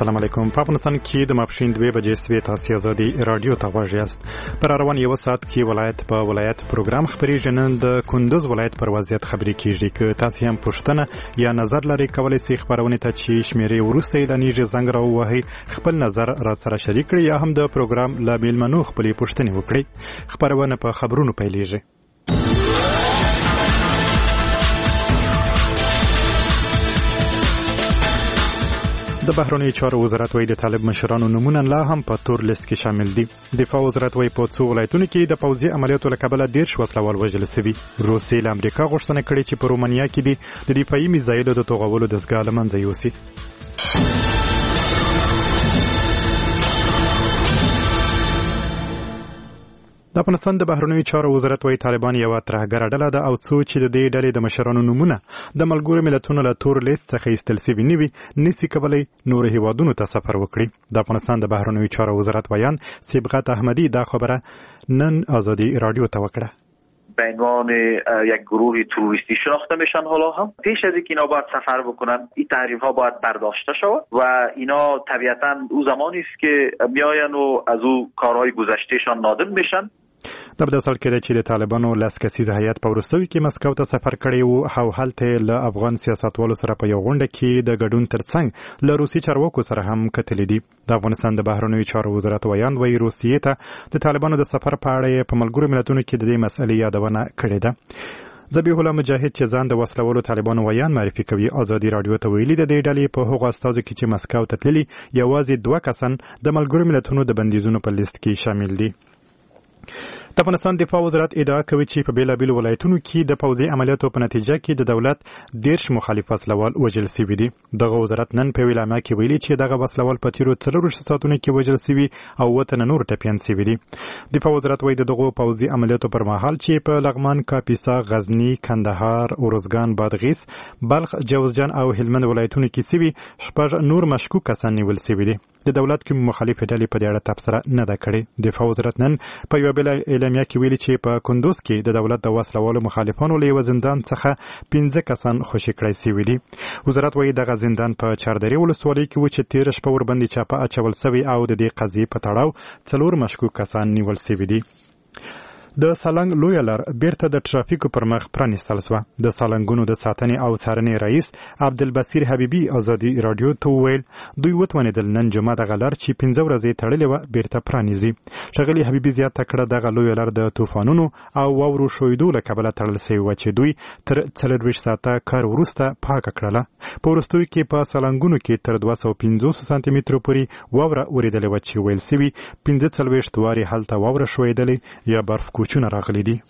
السلام علیکم. په افغانستان کې د ماپښین 2 بجې سوي تاسو ازادي رادیو ته غوږ یاست. پر روان یو ساعت کې ولایت په ولایت پروګرام خبرېږي. نن د کندوز ولایت پر وضعیت خبرې کیږي. که تاسو هم پوښتنه یا نظر لرئ کولای شئ خبرونه ته چې شمیرې ورسته اعلانېږي زنګ راووهئ، خپل نظر را سره شریک کړئ یا هم د پروګرام له میلمنو خپلې پوښتنې وکړئ. خبرونه په خبرونو پیلېږي. د بهرنیو چارو وزارت وايي د طالب مشرانو نمونه لا هم په تور لیست کې شامل دي. دفاع وزارت وايي په څو ولایتونو کې د پوځي عملیاتو له کبله 10 وسلوال وژل شوي. روسیې له امریکا غوښتنه کړې چې په رومانیا کې د دفاعي میزایلو د توغولو دستګاه له منځه یوسي. د افغانستان د بهرنیو چارو وزارت وايي طالبان یو ترهګره ډله ده او څو چې د دې ډلې د مشرانو نمونه د ملګرو ملتونو له تور لیست څخه ایستل شوي نه وي، نسي کولی نورو هیوادونو ته سفر وکړي. د افغانستان د بهرنیو چارو وزارت ویان صبغت احمدی دا خبره نن آزادی رادیو ته وکړه. به عنوان یک گروه تروریستی شناخته میشن. حالا هم پیش از اینکه اینا باید سفر بکنن این تحریم ها باید برداشته شود و اینا طبیعتا او زمانی است که میاین و از او کارهای گذشتهشان نادم میشن. د بدسل کې چې د طالبانو لاس کسیزه هیئت په وروستیو کې مسکو ته سفر کړی وو او هلته له افغان سیاستوالو سره په یو غونډه کې د ګډون ترڅنګ له روسي چارواکو سره هم کتلې دي. د افغانستان د بهرنیو چارو وزارت ویان وايي روسیې ته د طالبانو د سفر په اړه په ملګرو ملتونو کې د دې مسلې یادونه کړې ده. ذبیح الله مجاهد چې ځان د وسلوالو طالبانو ویان معرفي کوي ازادي رادیو ته ویلي د دې ډلې په هغو استازو کې چې مسکو ته تللي یوازې 2 کسان د ملګرو ملتونو د بندیزونو په لیست کې شامل دي. د افغانستان دفاع وزارت ادعا کوي چې په بیلابیلو ولایتونو کې د پوځي عملیاتو په نتیجه کې د دولت 10 مخالف وسلوال وژل شوي دي. دغه وزارت نن په ویلامه کې ویلي چې دغه وسلوال په تیرو 4 ساعتونو کې وژل شوي او 8 نور ټپیان شوي دي. دفاع وزارت وايي دغه پوځي عملیاتو پر مهال چې په لغمان، کاپیسا، غزنی، کندهار، اورزګان، بادغیس، بلخ، جوزجان او هلمند ولایتونو کې شوي 6 نور مشکوک کسان نیول شوي دي. د دولت کوم مخالف ډلې په دې اړه تبصره نه ده کړې. دفاع وزارت نن په یو بل اعلامیه کې ویلي چې په کندوز کې د دولت د وسلوالو مخالفانو له یو زندان څخه 15 کسان خوشي کړای شوي دي. وزارت وايي دغه زندان په چاردرې ولسوالۍ کې و چې 13 شپه ورباندې چاپه اچول شوی او د دې قضیې په تړاو 4 مشکوک کسان نیول شوي دي. د سالنګ لویه لار بیرته د ټرافیکو پر مخ پرانیستل شوه. د سالنګونو د ساتنې او څارنې رئیس عبدالبصیر حبیبي ازادي رادیو ته وویل دوی وتوانېدل نن جمعه دغه لار چې 15 ورځې تړلې وه بیرته پرانیزي. ښاغلي حبیبي زیاته کړه دغه لویه لار د طوفانونو او واورو ښویدو له کبله تړل شوې وه چې دوی تر 24 ساعته کار وروسته پاکه کړله. په وروستیو کې په سالنګونو کې تر 250 سانتي مترو پورې واوره اورېدلې وه چې ویل شوي 45 وارې هلته واوره ښویدلې یا برف کوچونه راغلي دي.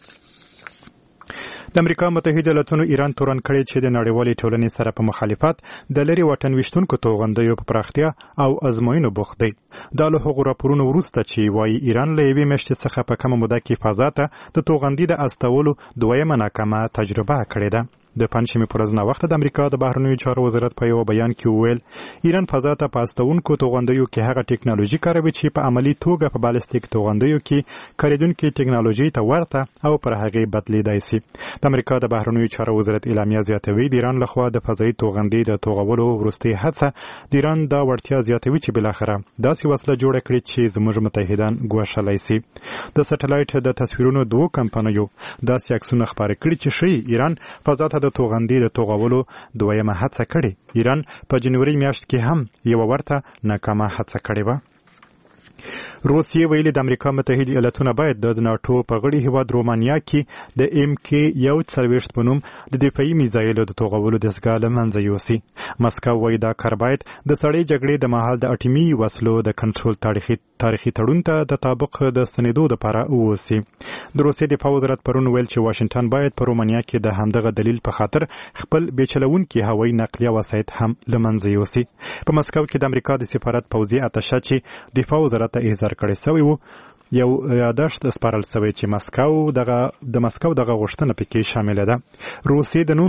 د امریکا متحده ایالاتونو ایران تورن کړی چې د نړیوالې ټولنې سره په مخالفت د لري واټن ویشتونکو توغندیو په پراختیا او ازموینو بوخت دی. دا له هغو راپورونو وروسته چې وایي ایران له یوې میاشتې څخه په کمه موده کې فضا ته د توغندي د استولو 2مه ناکامه تجربه کړې ده. د پنځمې پر ورځ وخت د امریکا د بهرنیو چارو وزارت په یو بیان کې وویل ایران فضا ته په استونکو توغندیو کې هغه ټکنالوژي کاروي چې په عملی توګه په بالستیک توغندیو کې کاریدونکو ټکنالوژي ته ورته او پر هغه بدلیدای شي. د امریکا د بهرنیو چارو وزارت اعلامیه زیاتوي د ایران لخوا د فضایي توغندي د توغولو وروستي هڅه د ایران دا وړتیا زیاتوي چې بلاخره داسې وسله جوړه کړي چې زموږ متحدان ګواښلای شي. د سټلایټ د تصویرونو 2 کمپنیو داسې عکسونه خپاره کړي چې ښیي ایران فضا ته د توغندي د توغولو 2مه هڅه کړې. ایران په جنوري میاشت کې هم یو ورته ناکامه هڅه کړې وه. روسیې ویلي د امریکا متحده ایالاتونه باید د ناتو په غړي هیواد رومانیا کې د MK-41 په نوم د دفاعي میزایلو د توغولو دستګاه له منځه یوسي. مسکو وایي دا کار باید د سړې جګړې د مهال د اټومي وسلو د کنټرول تاریخي تړون ته د تطابق د ستنېدو لپاره ووسي. د روسیې دفاع وزارت پرون ویل چې واشنگټن باید په رومانیا کې د همدغه دلیل په خاطر خپل بیچلونکي هوایي نقلیه وسایط هم له منځه یوسي. په مسکو کې د امریکا د سفارت پوځي اتشه چې دفاع وزارت ته احضار کړی شوی و یو یادښت سپارل شوی چې د مسکو دغه غوښتنه پکې شامل ده. روسیې د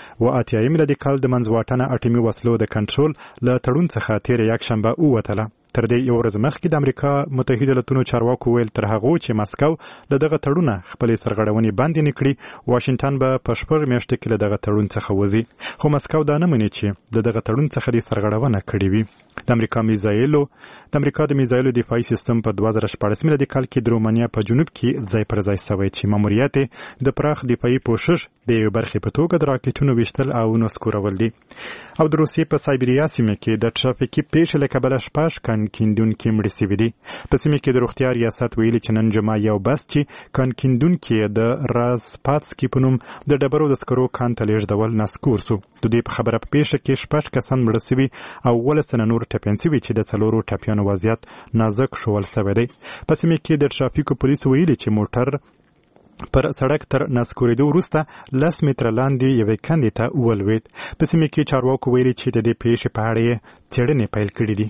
1988 میلادي کال د منځواټنه اټومي وسلو د کنټرول له تړون څخه تیر یک شنبه ووتله. تر دې یو ورځ مخکې د امریکا متحده ایالاتونو چارواکو ویل تر هغه چې مسکو له دغه تړونه خپلې سرغړونې باندې نه کړي واشنگټن به په 4 میاشتو کې له دغه تړون څخه وځي خو مسکو دا نه مني چې د دغه تړون څخه د سرغړونه کړې وي د امریکا د میزایلو دفاعي سیستم په 2014 میلادي کال کې د رومانیا په جنوب کې ځای پر ځای شوی چې ماموریت د پراخ دفاعي پوښښ د یو برخې په توګه د راکټونو ویشتل او نسکورول دي او د روسیې په سایبریا سیمه کې د ټرافیکي پیښې له کبله 6 کانکیندونکي مړه شوي دي په سیمه کې د روغتیا ریاست ویلي چې نن جمعه یو بس چې کانکیندونکي د رازپاتسکي په نوم د ډبرو د سکرو کان ته لیږدول نسکور سو د دې په خبره په پیښه کې 6 کسان مړه شوي او 18 نور ټپیان شوي چې د 4 ټپیانو وضعیت نازک شول شوی دی په سیمه کې د ټرافیکو پولیسو ویلي چې موټر پر سړک تر نسکورېدو وروسته 10 متره لاندې یوې کندې ته ولوېد په سیمه کې چارواکو ویلي چې د دې پیښې په اړه یې څېړنې پیل کړې دي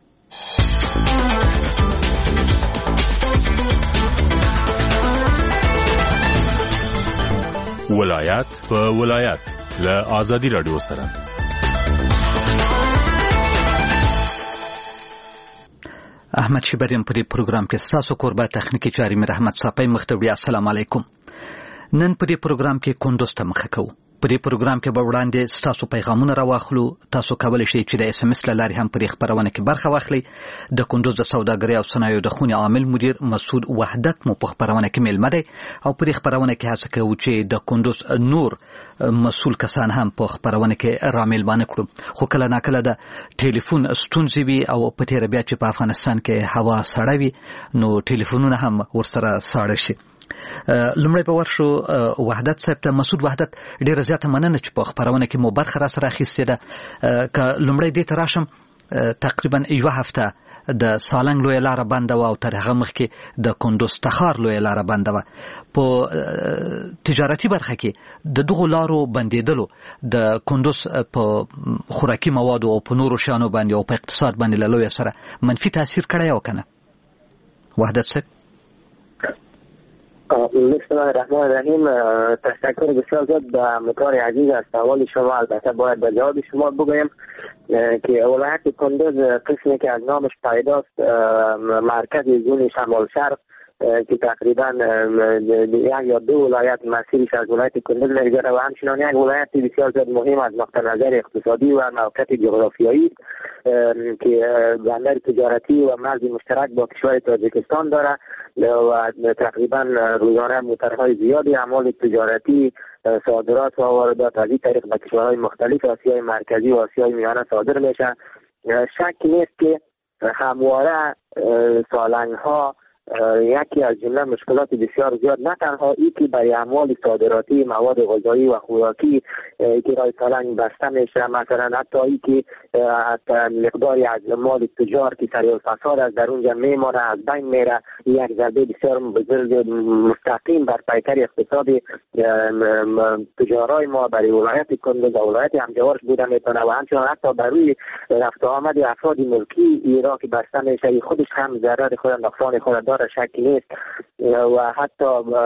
ولایت په ولایت له آزادي رادیو سره احمد شبریم پر پروګرام کې تاسو کوربه تخنیکی چاري مې رحمت صاحب مختوی السلام علیکم نن پر پروګرام کې کندوز ته مخه کوو په دې پروګرام کې به وړاندې تاسو پیغامونه راواخلو تاسو کولی شئ چې د اس ام اس لاري هم پر خبرونه کې برخه واخلئ د کندوز د سوداګرۍ او صنایعو د خونې عامل مدیر مسعود وحدت مو په خبرونه کې ملمه دی او پر خبرونه کې هڅه کوي چې د کندوز نور مسؤل کسان هم په خبرونه کې رامل باندې کړو خو کله ناکله د ټلیفون ستونزې وي او په تیر بیا چې په افغانستان کې هوا سړه وي نو ټلیفونونه هم ورسره ساړه شي لمړی په ورشو وحدت صاحب ته مسعود وحدت ډیره زیاته مننه چې په خبرونه کې مو برخه را سره اخیستې ده که لمړی دې ته راشم تقریبا یوه هفته د سالنګ لویه لاره بنده وه او تر هغه مخکې د کندوز تخار لویه لاره بنده وه په تجارتي برخه کې د دغو لارو بندېدلو د کندوز په خوراکي موادو او په نورو شیانو باندې او په اقتصاد باندې له لویه سره منفي تاثیر کړی او کنه وحدت صاحب بسم الله الرحمن الرحیم تشکر بسیار زیاد به همکار عزیز از سوال شما البته باید به جواب شما بگویم که ولایت کندوز قسمی که از نامش پیداست مرکز زون شمال شرق که تقریبا یک یا دو ولایت مسیرش از ولایت کندوز میگذره و همچنان یک ولایت بسیار زیاد مهم از نقطه نظر اقتصادی و موقعیت جغرافیایی که بندر تجارتی و مرز مشترک با کشور تاجیکستان داره و تقریبا روزانه موترهای زیادی اعمال تجارتی صادرات و واردات از این طریق به کشورهای مختلف آسیای مرکزی و آسیای میانه صادر میشه شک نیست که همواره سالنگ‌ها یکی از جمله مشکلات بسیار زیاد نه تنها ای که برای اعمال صادراتی مواد غذایی و خوراکی که رای سالنگ بسته میشه مثلا حتی ای که مقداری از مال تجار که سریع الفساد از در اونجا میمانه از بین میره یک ضربه بسیار بزرگ مستقیم بر پیکر اقتصاد تجارای ما برای ولایت کندوز و ولایت همجوارش بوده میتونه و همچنان حتی بر روی رفت آمد افراد ملکی ایران که بسته میشه خودش هم ضرر خود نقصان خود داره شکی نیست و حتی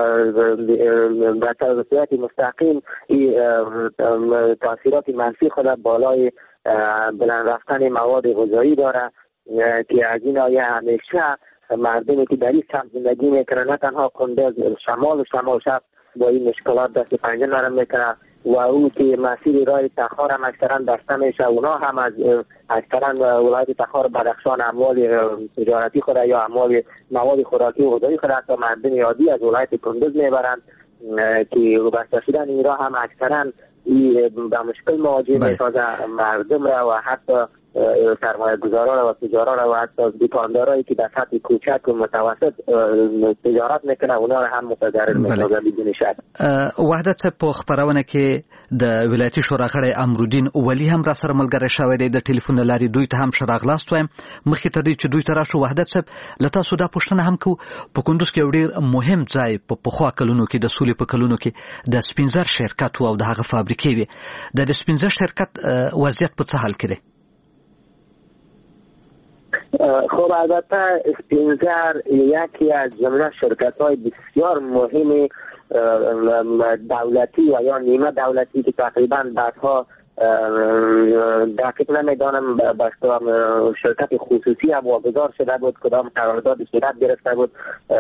به صورت مستقیم تاثیرات منفی خود بالای بلند رفتن مواد غذایی داره که از این آیه همیشه مردمی که در این سمت زندگی میکنه نه تنها کندوز شمال شرق با این مشکلات دست پنجه نرم میکنه و او که مسیر راه تخار هم اکثرا بسته میشه اونا هم از اکثرا ولایت تخار بدخشان اموال تجارتی خود یا اموال مواد خوراکی و غذایی خود حتی مردم عادی از ولایت کندوز میبرند که بسته شدن این راه هم اکثرا به مشکل مواجه میسازه مردم را و حتی سرمایه گذاران و تجاران و حتی دکاندارایی که در سطح کوچک و متوسط تجارت میکنه اونا را هم متضرر میسازه بدون شک. وحدت صاحب په خبرونه کې د ولایتي شورا غړی امرالدین ولی هم را سره ملګری شوی دی د ټلیفون لارې دوی ته هم ښه راغلاست وایم مخکې تر دې چې دوی ته راشو وحدت صاحب له تاسو دا پوښتنه هم کوو په کندوز کې یو ډېر مهم ځای په پخوا کلونو کې د سولې په کلونو کې د سپینزر شرکت او د هغه فابریکې وې د سپینزر شرکت وضعیت په څه حال کې دی؟ خب البته سپینزر یکی از جمله شرکت‌های بسیار مهم دولتی و یا نیمه دولتی که تقریبا بعدها دقیق نمیدانم به شرکت خصوصی هم واگذار شده بود، کدام قرارداد صورت گرفته بود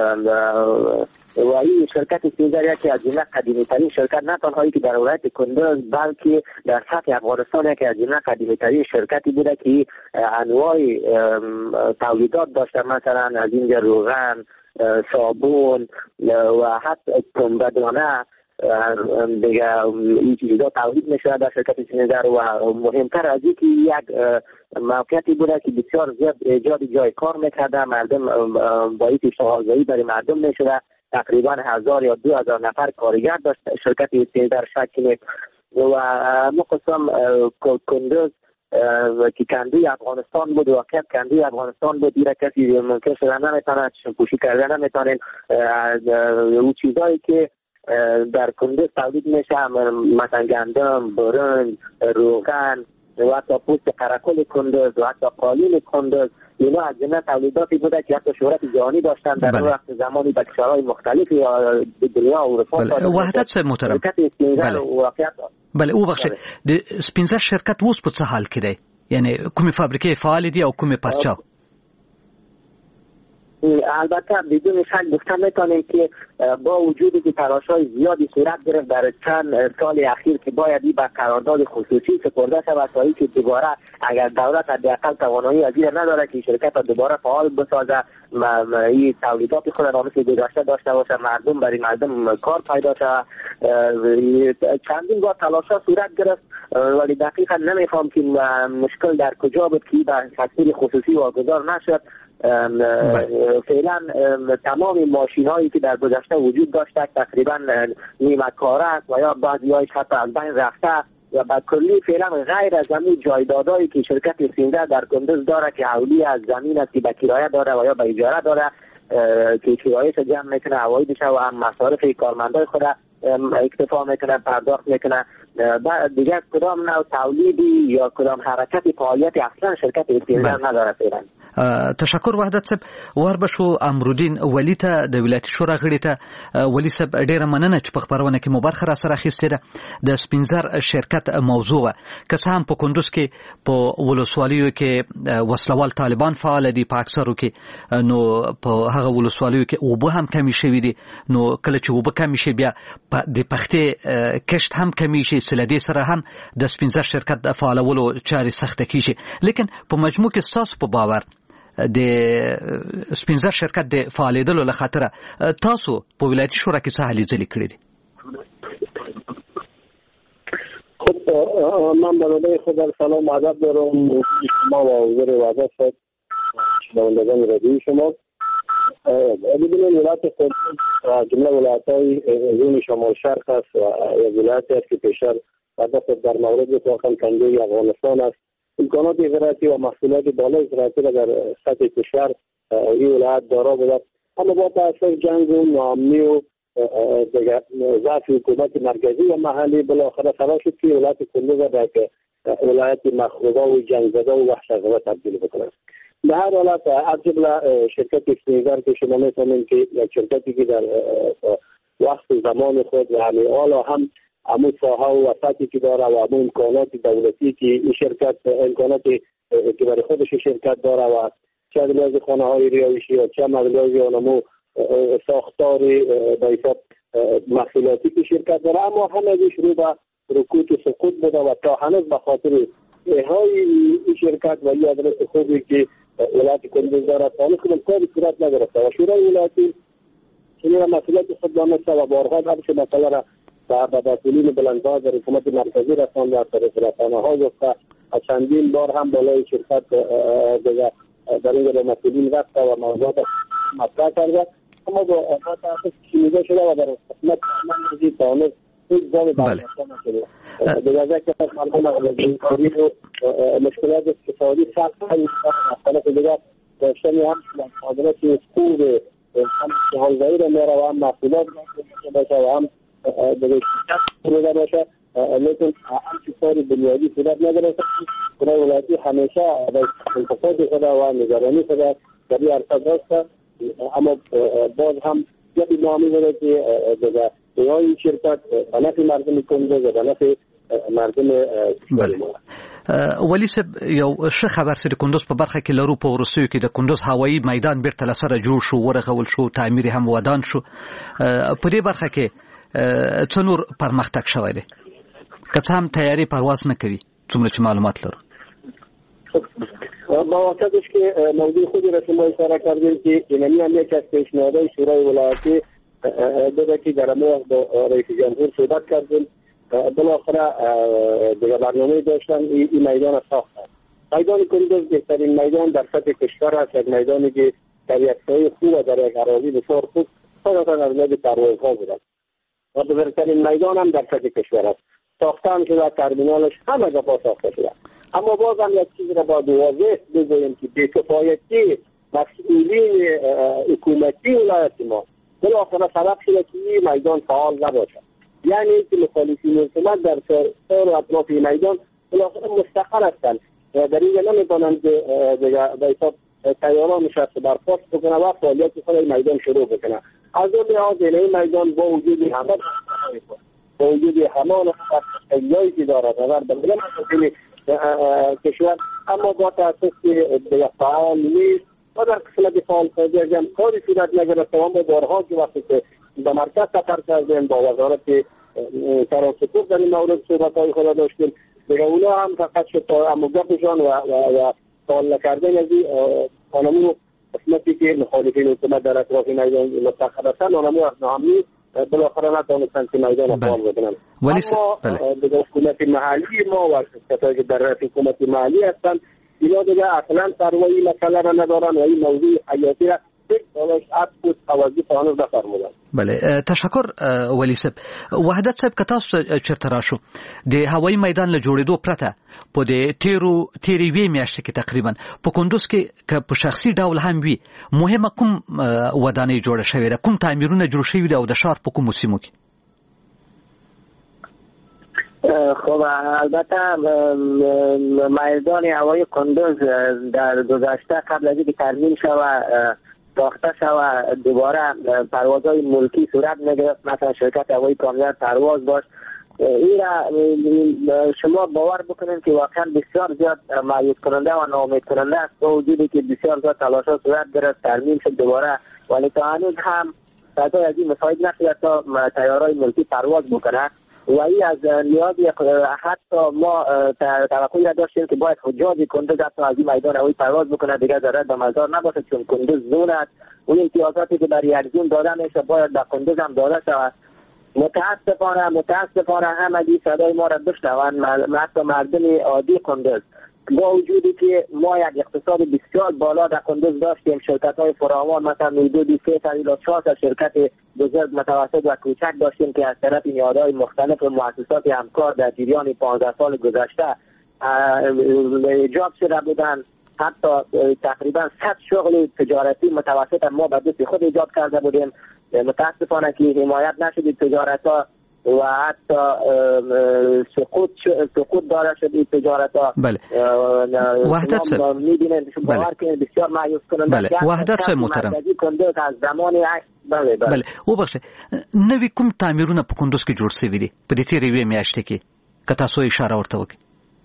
و این شرکت سپینزر یکی از جمله قدیمی ترین شرکت نه تنهایی که در ولایت کندوز بلکه در سطح افغانستان یکی از جمله قدیمی ترین شرکتی بوده که انواع تولیدات داشته، مثلا از اینجا روغن، صابون و حتی پنبه‌دانه دیگه این چیزا تولید میشه در شرکت سپینزر و مهمتر از این که یک موقعیتی بوده که بسیار زیاد ایجاد جای کار میکرده، مردم با این اشتغالزایی برای مردم میشده، تقریبا 1000 یا 2000 نفر کارگر داشت شرکت سپینزر شکل و مقصم کندوز که کندوی افغانستان بود، واقعیت کندوی افغانستان بود، دیره کسی ممکن شده نمیتونه پوشی کردن نمیتونه اون چیزایی که در کندوز تولید میشه مثلا گندم، برنج، روغن و حتی پوست قرقل کندوز و حتی قالین کندوز، اینا از جمله تولیداتی بوده که حتی شهرت جهانی داشتن در وقت زمانی به کشورهای مختلفی دنیا و اروپا. وحدت صاحب محترم، بله او بخش د سپینزر شرکت اوس په څه حال کې دی؟ یعنی کومې فابریکې فعال دي او کومې پرچاو؟ البته بدون شک گفتن میتونیم که با وجودی که تلاش‌های زیادی صورت گرفت در چند سال اخیر که باید به قرارداد خصوصی سپرده شود تا اینکه دوباره اگر دولت حداقل توانایی از این نداره که شرکت دوباره فعال بسازه، این تولیدات خود را مثل گذشته داشته باشه، مردم برای مردم کار پیدا شود، چندین بار تلاش‌ها صورت گرفت ولی دقیقا نمیفهم که مشکل در کجا بود که به سکتور خصوصی واگذار نشد. فعلا تمام ماشین هایی که در گذشته وجود داشته تقریبا نیمه کاره است و یا بعضی هایش حتی از بین رفته و به کلی فعلا غیر از همین جایدادهایی که شرکت سپینزر در کندوز داره که حولی از زمین است که به کرایه داره و یا به اجاره داره که کرایه‌اش جمع میکنه، عوایدش و هم مصارف کارمندای خود اکتفا میکنه، پرداخت میکنه. دیگه کدام نوع تولیدی یا کدام حرکتی فعالیتی اصلا شرکت سپینزر نداره فعلا. تشکر وحدت صاحب. وربشو امرودین ولی ته د ولایت شورا غړي ته ولی صاحب ډیره مننه چې په خبرونه کې مو برخه را سره اخیستې ده. د سپینزر شرکت موضوع که څه هم په کندوز کې په ولسوالیو کې وسلوال طالبان فعال دي، په اکثرو کې نو په هغه ولسوالیو کې اوبه هم کمی شوي دي، نو کله چې اوبه کمی شي بیا د پختې کشت هم کمی شي، سلدي سره هم د سپینزر شرکت د فعالولو چارې سخته کیږي. لیکن په مجموع کې ستاسو په باور د سپینزر شرکت د فعالیدلو له خاطره تاسو په ولایتي شورا کې څه هلې ځلې کړې دي؟ خب من برای خود سلام ادب دارم شما و حضور وزارت صاحب شنوندگان رادیوی شما. ببینید ولایت کندوز جمله ولایت‌های زون شمال شرق است و یک ولایتی است که پیشتر در مورد تاخم کندوی افغانستان است. امکانات زراعتی و محصولات بالای زراعتی را در سطح کشور این ولایت دارا بود، اما با تاثیر جنگ و ناامنی و ضعف حکومت مرکزی و محلی بالاخره سبب شد که ولایت کندوز را به ولایت مخروبه و جنگ زده و وحشت‌زده تبدیل بکنند. به هر حالت از جمله شرکت سپینزر که شما می‌فهمید که یک شرکتی که در وقت زمان خود و همه حالا هم همون ساحه و وسطی که داره و همون امکانات دولتی که این شرکت امکاناتی که برای خودش شرکت داره و چه لازم خانه های ریایشی و چه لازم آنمو ساختاری به حساب محصولاتی که شرکت داره، اما همه رو به رکود و سقوط بوده و تا هنوز به خاطر احای این شرکت و این آدرس خوبی که ولایت کندوز داره تانه کنم کاری صورت نگرفته و شورای ولایتی چنین مسئولیت خود دانسته و بارها درش مسئله را به مسئولین بلندها در حکومت مرکزی رسانده، از طریق رسانه‌ها گفته، چندین بار هم بالای شرکت در این به مسئولین رفته و موضوعات مطرح کرده، اما با اساس شنیده شده و در خدمت عمل تانه هیچ جایی برگشته نشده. دیگه که مردم کاری و مشکلات اقتصادی سخت هایی مسئله که دیگه داشتنی هم حاضرت خوب هم حالزایی را میره و هم محصولات باشه و هم دیگه شرکت باشه، لیکن همچی کاری بنیادی صورت نگرفته. برای ولایتی همیشه به انتقاد خود و نگرانی خود در این عرصه داشته، اما باز هم یکی نامی بوده که دیگه این شرکت به نفع مردم کندوز و به نفع مردم ولی صاحب یو ښه خبر سره کندوز په برخه کې لرو په ورسوي کې د کندوز هوایی میدان بیرته لسره جوړ شو ورغول شو تعمیر هم ودان شو په دې برخه کې څو نور پرمختګ شوی دی که څه هم تیاری پرواز نه کوي څومره چې معلومات لرو با واسطش که موضوع خودی را شما اشاره کردیم که اینمی هم یک از پیشنهادهای شورای ولایتی بوده که در امروز با رئیس جمهور صحبت کردیم بالاخره دیگه برنامه داشتن این میدان ساختن. میدان کندوز بهترین میدان در سطح کشور است، یک میدانی که در یک سایه خوب و در یک اراضی بسیار خوب خاصتا از لحاظ پروازها بودن و بزرگترین میدان هم در سطح کشور است. ساخته هم شده، ترمینالش همه جا ساخته شده. اما باز هم یک چیز را باید واضح بگوییم که بی‌کفایتی مسئولین حکومتی ولایت ما بالاخره سبب شده که این میدان فعال نباشد. یعنی که مخالفین حکومت در سر و اطراف میدان بالاخره مستقر هستند، در اینجا نمیتونند به حساب تیاران نشست برخواست بکنه و فعالیت خود میدان شروع بکنه. از اون لحاظ این میدان با وجود همان خیلی که دارد و در بلند کشور اما با تاسیس که فعال نیست و در قسمت فعال خارجی هم کاری صورت نگرفت. تمام بارها که وقتی که به مرکز سفر کردیم با وزارت ترانسپورت در این مورد صحبت‌های خود داشتیم، دیگه اونا هم فقط شد اما گفتشان و فعال کردن از این آنمو قسمتی که مخالفین حکومت در اطراف میدان مستقر هستند آنمو از نامی بالاخره نتونستند که میدان فعال بکنن. اما دیگه حکومت محلی ما و شرکت‌هایی که در رأس حکومت محلی هستند اینا دیگه اصلا پروایی این مسئله را ندارن و این موضوع حیاتی را بله تشکر ولی صاحب. وحدت صاحب که تاسو چرته راشو د هوایی میدان له جوړېدو پرته په د تیرې وی میاشتې کې تقریبا په کندوز کې که په شخصي ډول هم وي مهمه کوم ودانۍ جوړه شوې ده، کوم تعمیرونه جوړ شوي دي او د ښار په کومو سیمو کې؟ خب البته میدان هوایی کندوز در گذشته قبل از اینکه ترمیم شود ساخته شود دوباره پروازهای ملکی صورت میگرفت، مثلا شرکت هوایی کامیاب پرواز داشت. این را شما باور بکنید که واقعا بسیار زیاد مایوس کننده و ناامید کننده است با وجودی که بسیار زیاد تلاش‌ها صورت گرفت، ترمیم شد دوباره، ولی تا هنوز هم صدای از این مساعد نشده تا تیارهای ملکی پرواز بکنه و این از نیاز حتی ما توقعی را داشتیم که باید حجاج کندوز حتی از این میدان هوایی پرواز بکنه، دیگه ضرورت به مزار نباشه چون کندوز زون است. اون امتیازاتی که برای یک زون داده میشه باید به کندوز هم داده شود. متاسفانه همگی صدای ما را بشنوند، حتی مردم عادی کندوز، با وجودی که ما یک اقتصاد بسیار بالا در کندوز داشتیم، شرکت‌های فراوان مثلا حدود 3 تا 4 تا شرکت بزرگ متوسط و کوچک داشتیم که از طرف نهادهای مختلف و مؤسسات همکار در جریان 15 سال گذشته ایجاد شده بودند. حتی تقریبا 100 شغل تجارتی متوسط ما به دست خود ایجاد کرده بودیم. متاسفانه که حمایت نشد تجارت‌ها و حتی سقوط داره شد این تجارت‌ها. بله. وحدت صاحب می‌بینید باور کنید بسیار مایوس کننده. بله. وحدت صاحب محترم. کندوز از زمان بله. وبخښه نوې کوم تعمیرونه په کندوز کې جوړ شوي دي په دې تیرې وی میاشتې کې که تاسو اشاره ورته وکړئ؟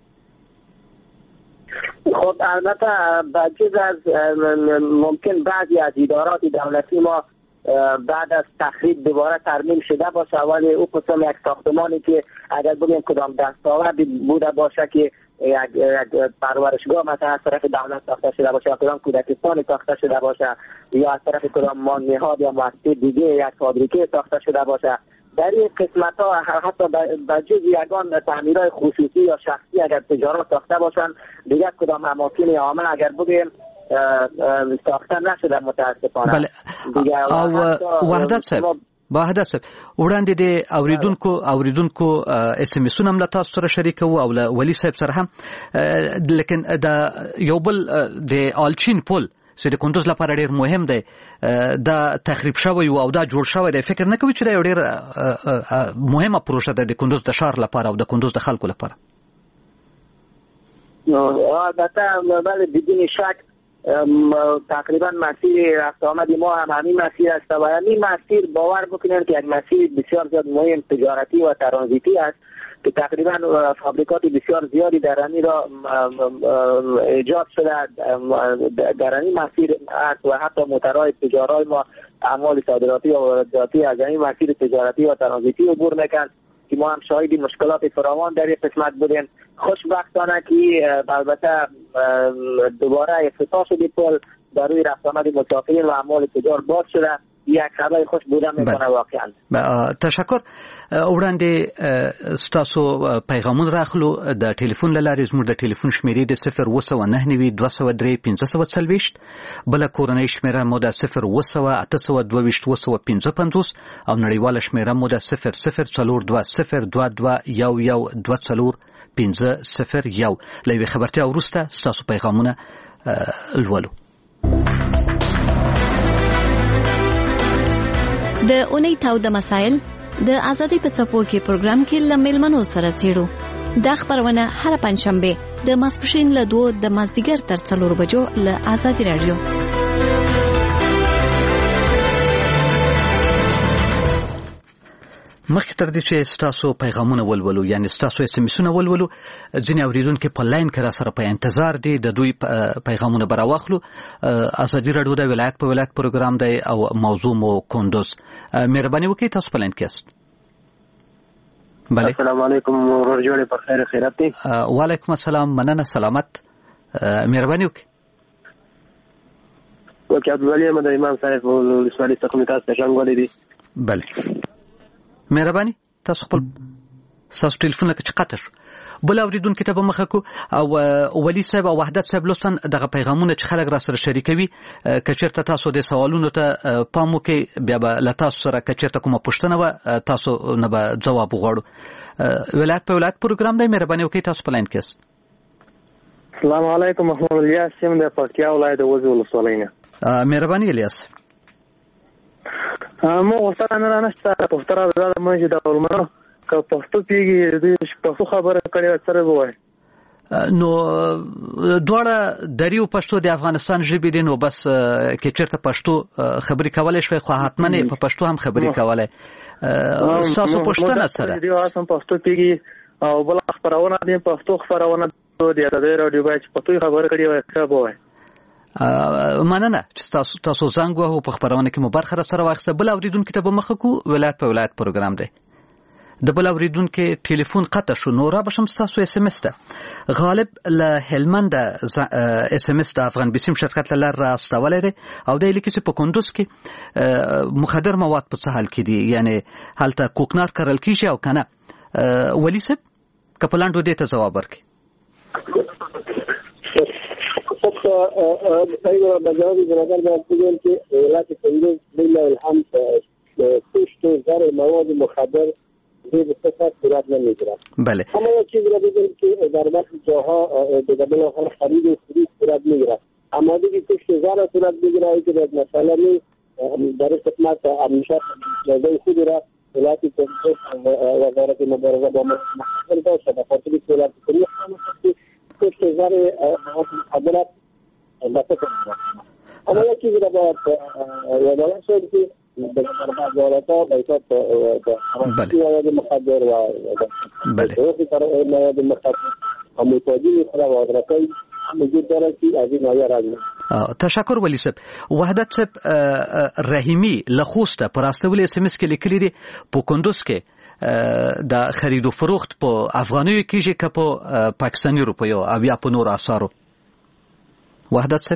خب البته بجز از ممکن بعضی از ادارات دولتی ما بعد از تخریب دوباره ترمیم شده باشه، ولی او قسم یک ساختمانی که اگر بگیم کدام دستاوردی بوده باشه که یک پرورشگاه مثلا از طرف دولت ساخته شده باشه، کدام کودکستانی ساخته شده باشه یا از طرف کدام نهاد یا مؤسسه دیگه یک فابریکه ساخته شده باشه، در این قسمت ها حتی بجز یگان تعمیرهای خصوصی یا شخصی اگر تجارت ساخته باشن، دیگر کدام اماکن عامه اگر بگیم ساخته نشده متاسفانه. بله. او وحدت صاحب وړاندې د اوریدونکو اس ام اس هم له تاسو سره شریکو او له ولی صاحب سره هم، لیکن د یو بل د آلچین پل چې د کندوز لپاره ډیر مهم دی دا تخریب شوی او دا جوړ شوی دی، فکر نه کوي چې دا یو ډیر مهمه پروژه ده د کندوز د ښار لپاره او د کندوز د خلکو لپاره؟ البته بله بدون شک تقریبا مسیر رفت آمد ما هم همین مسیر است و همین مسیر باور بکنید که یک مسیر بسیار زیاد مهم تجارتی و ترانزیتی است که تقریبا فابریکات بسیار زیادی در همین را ایجاد شده در همین مسیر است و حتی موترهای تجاری ما اعمال صادراتی و وارداتی از همین مسیر تجارتی و ترانزیتی عبور میکنند که ما هم شاهد مشکلات فراوان در این قسمت بودیم. خوشبختانه که البته دوباره افتتاح شده پل در روی رفت آمد مسافرین و اعمال تجار باز شده، یک خبر خوش بوده میکنه واقعا. تشکر. وړاندې ستاسو پیغامون راخلو د ټلیفون لارې زموږ د ټلیفون شمیرې د 0299203 بل کورنۍ شمیره مو د 020822255 او نړیواله شمیره مو د 0042022112450 لوي خبرتیا وروسته ستاسو پیغامونه لولو. د اونۍ تاوده مسایل د ازادي په څپو کې پروګرام کې لملمنو سره چیرو. دا خبرونه هر پنځشنبه د ماسپښین له 2 د مازدیګر تر 4 بجو له ازادي رادیو. مخکې تر دې چې ستاسو پیغامونه ولولو یعنی ستاسو اس ام اسونه ولولو، ځینې اوریدونکو په لاین کې را سره په انتظار دي د دوی پیغامونه براوخلو. ازادي رادیو د ولایت په ولایت پروګرام دی او موضوع مو کندوز. مهرباني وکړئ تاسو په لاین کې یاست. بله. السلام علیکم ورور جوړې په خیر خیرات دي. وعلیکم السلام، مننه، سلامت. مهرباني وکړئ. وکړه عبدالولي احمد امام صاحب ولسوالۍ څخه تاسو ته څنګه دي؟ بله. مهرباني تاسو خپل تاسو ټلیفون کې قطع شو. بل اوریدونکو ته به مخه کو او ولی صاحب او وحدت صاحب لوستن دغه پیغامونه چې خلک را سره شریکوي کچرته تاسو د سوالونو ته پام وکړئ بیا به له تاسو سره کچرته کومه پوښتنه و تاسو نه به جواب وغواړو. ولایت په ولایت پروګرام دی. مهرباني وکړئ تاسو په لاین کې یاست. السلام علیکم محمد الیاس یم د پکتیا ولایت وزیر ولسوالۍ نه. مهرباني الیاس. مو غوښتنه نه نشته پښتو زړه مې د علماء که پښتو پیږي د پښتو خبره کړي سره وای نو دواړه دریو پښتو د افغانستان ژبې دي، نو بس کې چیرته پښتو خبرې کولای شوي خو حتمنه په پښتو هم خبرې کولای. تاسو پښتنه سره دی اوسم پښتو پیږي او بل خبرونه دي پښتو خبرونه دي د رادیو باندې پښتو خبره کړي وای ښه وای. مننه چې تاسو زنګ وهو په خبرونه کې مو برخه سره واخیسته. بل اوریدونکو ته به مخه کو ولایت په ولایت پروګرام دی. د بل اوریدونکو ټلیفون قطع شو. نو را بشم تاسو اس ام اس ته غالب له هلمند اس ام اس د افغان بسیم شرکت لار راستولې دي او د لیکي په کندوز کې مخدر مواد په څه حال کې دي، یعنی هلته کوکنار کرل کیږي او کنه. ولی صاحب کپلاندو دې ته جواب ورکړي. ايوه بجاوب بنظر بقول که ولایت کندوز بالله الحمد پشت زر مواد مخدر زیر صفت صورت نمیگیرد. بله. اما یک چیز را بگم که در بعضی جاها به قبل خرید و فروش صورت میگیرد. اما دیگه پشت زر صورت بگیرد که مثلا در خدمت همیشه جزای خود را ولایت کندوز وزارت مبارزه با مخدر داشته به خاطر صورت فروش پشت زر مخدرات بسته کنید. اما یک چیزی را باید یادآور شد که در بازارها بیشتر مواد مخدر و مواد مخدر و متاجرین خود وادرکای وجود دارد که از این نایه راځي. تشکر ولی صاحب. وحدت صاحب رحیمی لخوسته پر استول اس ام اس کې لیکلي دي په کندوز کې د خرید و فروخت په افغانیو کېږي که په پاکستاني روپیو او یا په نور اسعارو. وحدت صاحب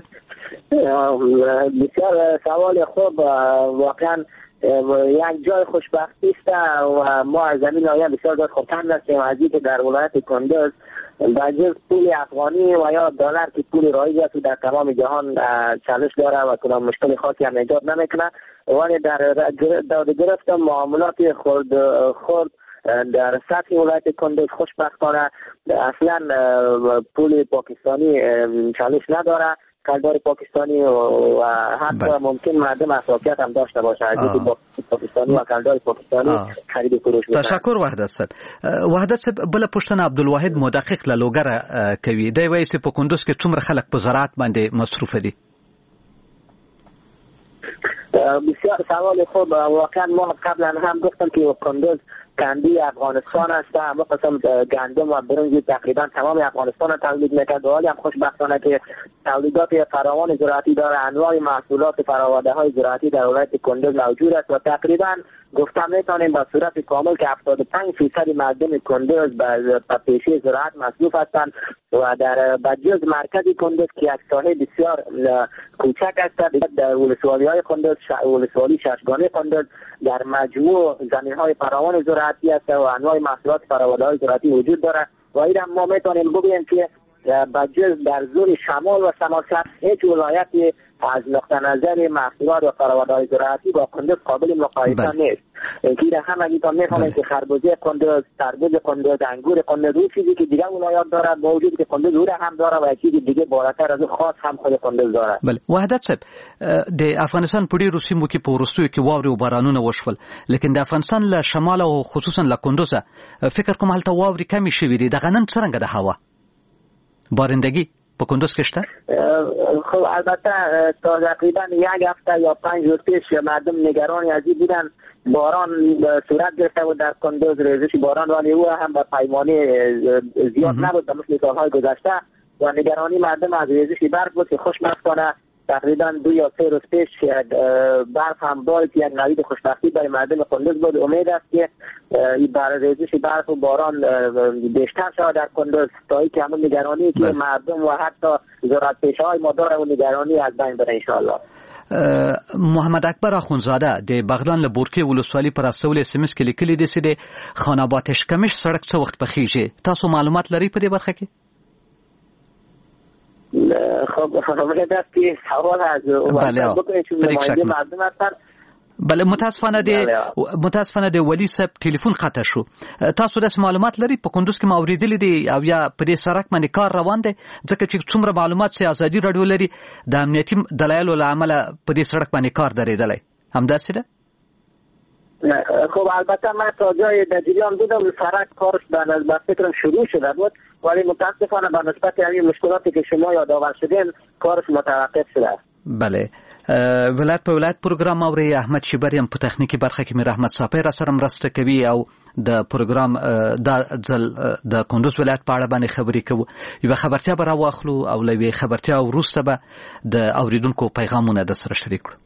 بسیار سوال خوب. واقعا یک جای خوشبختی است و ما از زمین آیا بسیار زیاد خرسند هستیم از اینکه در ولایت کندوز در جز پول افغانی و یا دلار که پول رایج است در تمام جهان چالش داره و کدام مشکل خاصی هم ایجاد نمیکنه، ولی در داده گرفت معاملات خرد در سطح ولایت کندوز خوشبختانه اصلا پول پاکستانی چالش نداره. کلدار پاکستانی و حتی ممکن مردم اساسیت هم داشته باشه از پاکستانی و کلدار پاکستانی خرید و فروش میکنن. تشکر وحدت صاحب. وحدت صاحب بل پښتنه عبدالواحد مدقق له لوګره کوي دی وایي چې په کندوز کې څومره خلک په زراعت باندې مصروف دي. بسیار سوال خوب. واقعا ما قبلا هم گفتم که کندوز کندی افغانستان است. اما قسم گندم و برنج تقریبا تمام افغانستان تولید میکرد. ولی هم خوشبختانه که تولیدات فراوان زراعتی داره. انواع محصولات فراورده های زراعتی در ولایت کندوز موجود است و تقریبا گفتم میتونیم به صورت کامل که 75% مردم کندوز به پیشه زراعت مصروف هستند و در بجز مرکز کندوز که یک ساحه بسیار کوچک است در ولسوالی های کندوز ولسوالی ششگانه کندوز در مجموع زمین های فراوان زراعتی است و انواع محصولات فراورده های زراعتی وجود داره و این ما میتونیم بگوییم که بجز در زون شمال و شمال شرق هیچ ولایتی از نقطه نظر محصولات و فرآورده‌های زراعتی با کندوز قابل مقایسه نیست. اینکه همگیتان می‌فهمید که خربوزه کندوز، تربوز کندوز، انگور کندوز اون چیزی که دیگه ولایات داره با وجود که کندوز او هم داره و چیزی دیگه بالاتر از خاص هم خود کندوز داره. بله وحدت صاحب د افغانستان په ډیرو سیمو کې په وروستیو کې واورې او بارانونه وشول لیکن د افغانستان له شمال او خصوصا له کندوز فکر کوم هلته واورې کمی شوې دي. دغه نن څنګه د هوا بارندگی په کندوز کې شته؟ خب البته تا تقریبا یک هفته یا 5 روز پیش مردم نگران از این بودن باران صورت گرفته بود در کندوز ریزش باران ولی او هم به پیمانه زیاد نبود مثل سالهای گذشته و نگرانی مردم از ریزش برف بود که خوشبختانه تقریبا 2 یا 3 روز پیش برف هم باعث یک نوید خوشبختی برای مردم کندوز بود. امید است که برای ریزش برف و باران بیشتر شود در کندوز تا اینکه همون نگرانی که مردم و حتی زراعتپیشه‌های ما داره و نگرانی از بین بره انشاءالله. محمد اکبر اخونزاده د بغلان له بورکې ولسوالۍ پر استول SMS کې لیکلي دي چې د خان آباد اشکمش سړک څه وخت پخیږي. تاسو معلومات لرئ په دې برخه کې؟ خب خبره دست که سوال از بکنید چون نماینده مردم هستن. بله متاسفانه د ولی صاحب ټلیفون قطع شو. تاسو د معلومات لري په کندوز کې ما اوریدلې دي او یا په دې سړک باندې کار روان دی ځکه چې څومره معلومات چې ازادي رادیو لري د امنیتي دلایلو له امله په دې سړک باندې کار درېدلی همداسې ده؟ خب البته من تا جای در جریان بودم سرک کارش به فکرم شروع شده بود ولی متاسفانه به نسبت همین مشکلاتی که شما یادآور شدین کارش متوقف شده. بله ولایت په ولایت پروګرام اوري احمد شیبریم په تخنیکی برخه کې میر احمد صافی را سره مرسته کوي او د پروګرام د کندوز ولایت په اړه باندې خبرې کوو. یو خبرتیا به راواخلو او لوي خبرتیا وروسته به د اوریدونکو پیغامونه د سره شریک کړو.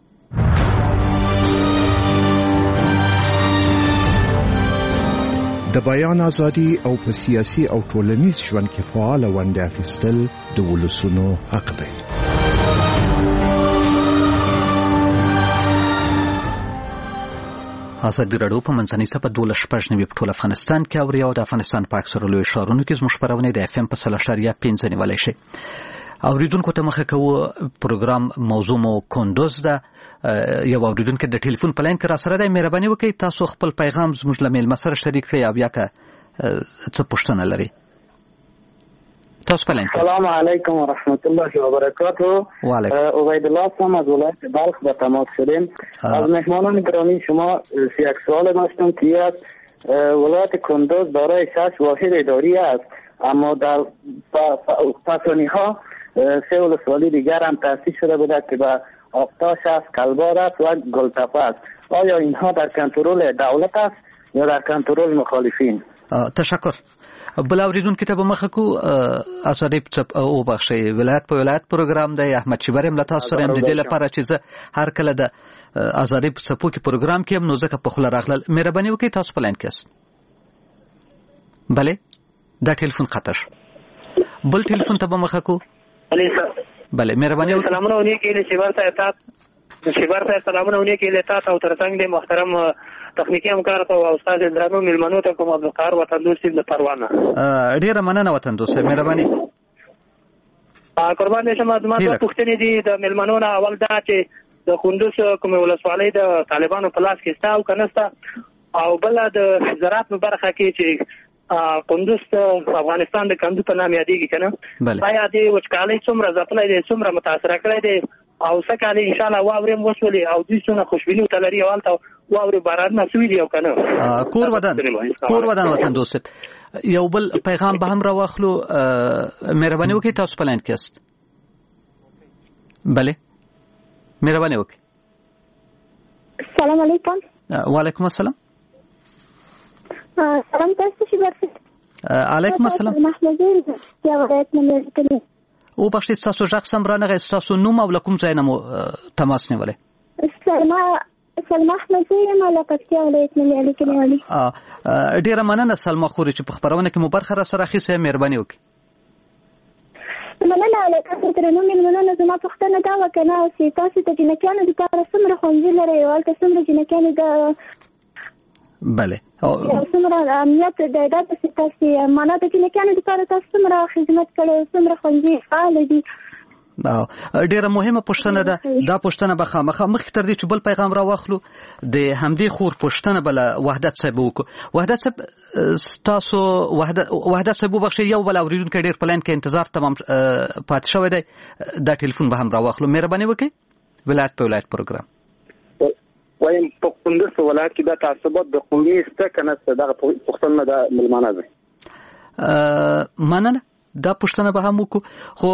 د بیان ازادي او په سیاسي او ټولنیز ژوند کې فعال ونډه اخیستل د ولسونو حق دی. ازادي راډیو په منځنۍ صفحه 12 په ټول افغانستان کې اوري او د افغانستان په اکثره لوی ښارونو کې زموږ خبرونه د FM په 3.5 نیولای شي. اوریدونکو ته مخه کوو پروګرام موضوع مو کندوز ده. یو اوریدونکو د ټلیفون په لاین کې را سره دی. مهرباني وکړئ تاسو خپل پیغام زموږ له میلمه سره شریک کړئ او یا که څه پوښتنه لري. تاسو په لاین کې. السلام علیکم و رحمت الله و برکاته. عبید الله هستم از ولایت بلخ به تماس شدیم. از مهمانان گرامی شما یک سوال داشتم که از ولایت کندوز دارای 6 واحد اداری است اما در پسانی ها 3 ولسوالی دیگر هم تأسیس شده بوده که به آفتاش است، کلبار است و گلتپه است. آیا اینها در کنترل دولت است یا در کنترل مخالفین؟ تشکر. بل اوریدونکو ته به مخه کو ازادي او بخشي ولایت په ولایت پروګرام دی. احمد شیبریم له تاسو سره د دې لپاره چې هر کله د ازادي په څپو کې پروګرام کې نو ځکه په خله راغله. مهرباني وکړئ تاسو په لاین کې. بله دا ټلیفون خطا شو. بل ټلیفون ته به مخه کو. بله مهرباني وکړئ. سلامونه ونیکې له شیبر ته سلامونه ونیکې له تاسو او ترڅنګ د محترم تخنیکی همکار ته او استاد درنو ملمنو ته کوم عبدالقهار وطن دوست د پروانه. ډیره مننه وطن دوست. مهرباني. قربان شم زما د پښتنې دي د ملمنو نه اول دا چې د کندوز کوم ولسوالۍ د طالبانو په لاس کې ستا او کنهستا او بل د زراعت په برخه کې چې کندوز افغانستان د کندو په نام یادېږي کنه آیا د وچکالۍ څومره ځپلی دی څومره متاثره کړی دی او څه کالي ان شاء الله واورې وسولې او دوی څونه خوشبیني تلري اولته واورې باران نسوي دی او کنه کور ودان وطن دوست یو بل پیغام به هم راوخلو مهرباني وکړئ تاسو په لاین کې است بله مهرباني وکړئ السلام علیکم وعلیکم السلام سلام تاسو شي برخه علیکم السلام محمدین یا ولایت ملګری او بخښئ تاسو ځخ سم رانغه تاسو نوم او کوم ځای نه مو تماس نیولې سلمى احمد زين علاقتیا ولایت ملګری ډیره مننه سلمى خوري چې په خبرونه کې مو برخه را سره اخیسه مهرباني وکړئ مننه علیکم ترنو مننه زما پښتنه دا وکنه چې تاسو ته جنکانو د لپاره څومره خوندې لري او تاسو څومره جنکانو د بله څومره امنیت د ادارې تاسو معنا د جنکانو د لپاره تاسو څومره خدمت کړي څومره خوندې فعال دي ډیره مهمه پوښتنه ده دا پوښتنه به خامخا مخکې تر دې چې بل پیغام را واخلو د همدې خور پوښتنه بل وحدت صاحب وکړو وحدت صاحب تاسو وحدت صاحب وبخښئ یو بل اوریدونکو ډیر پلان کې انتظار تمام پات شوی دی دا ټلیفون به هم را واخلو مهرباني وکړئ ولایت په ولایت پروګرام وایم په کندوز ولایت کې د تعصبات د قومي استکنه دغه پوښتنه د ملمانه ده مننه دا پوښتنه به هم وکړو خو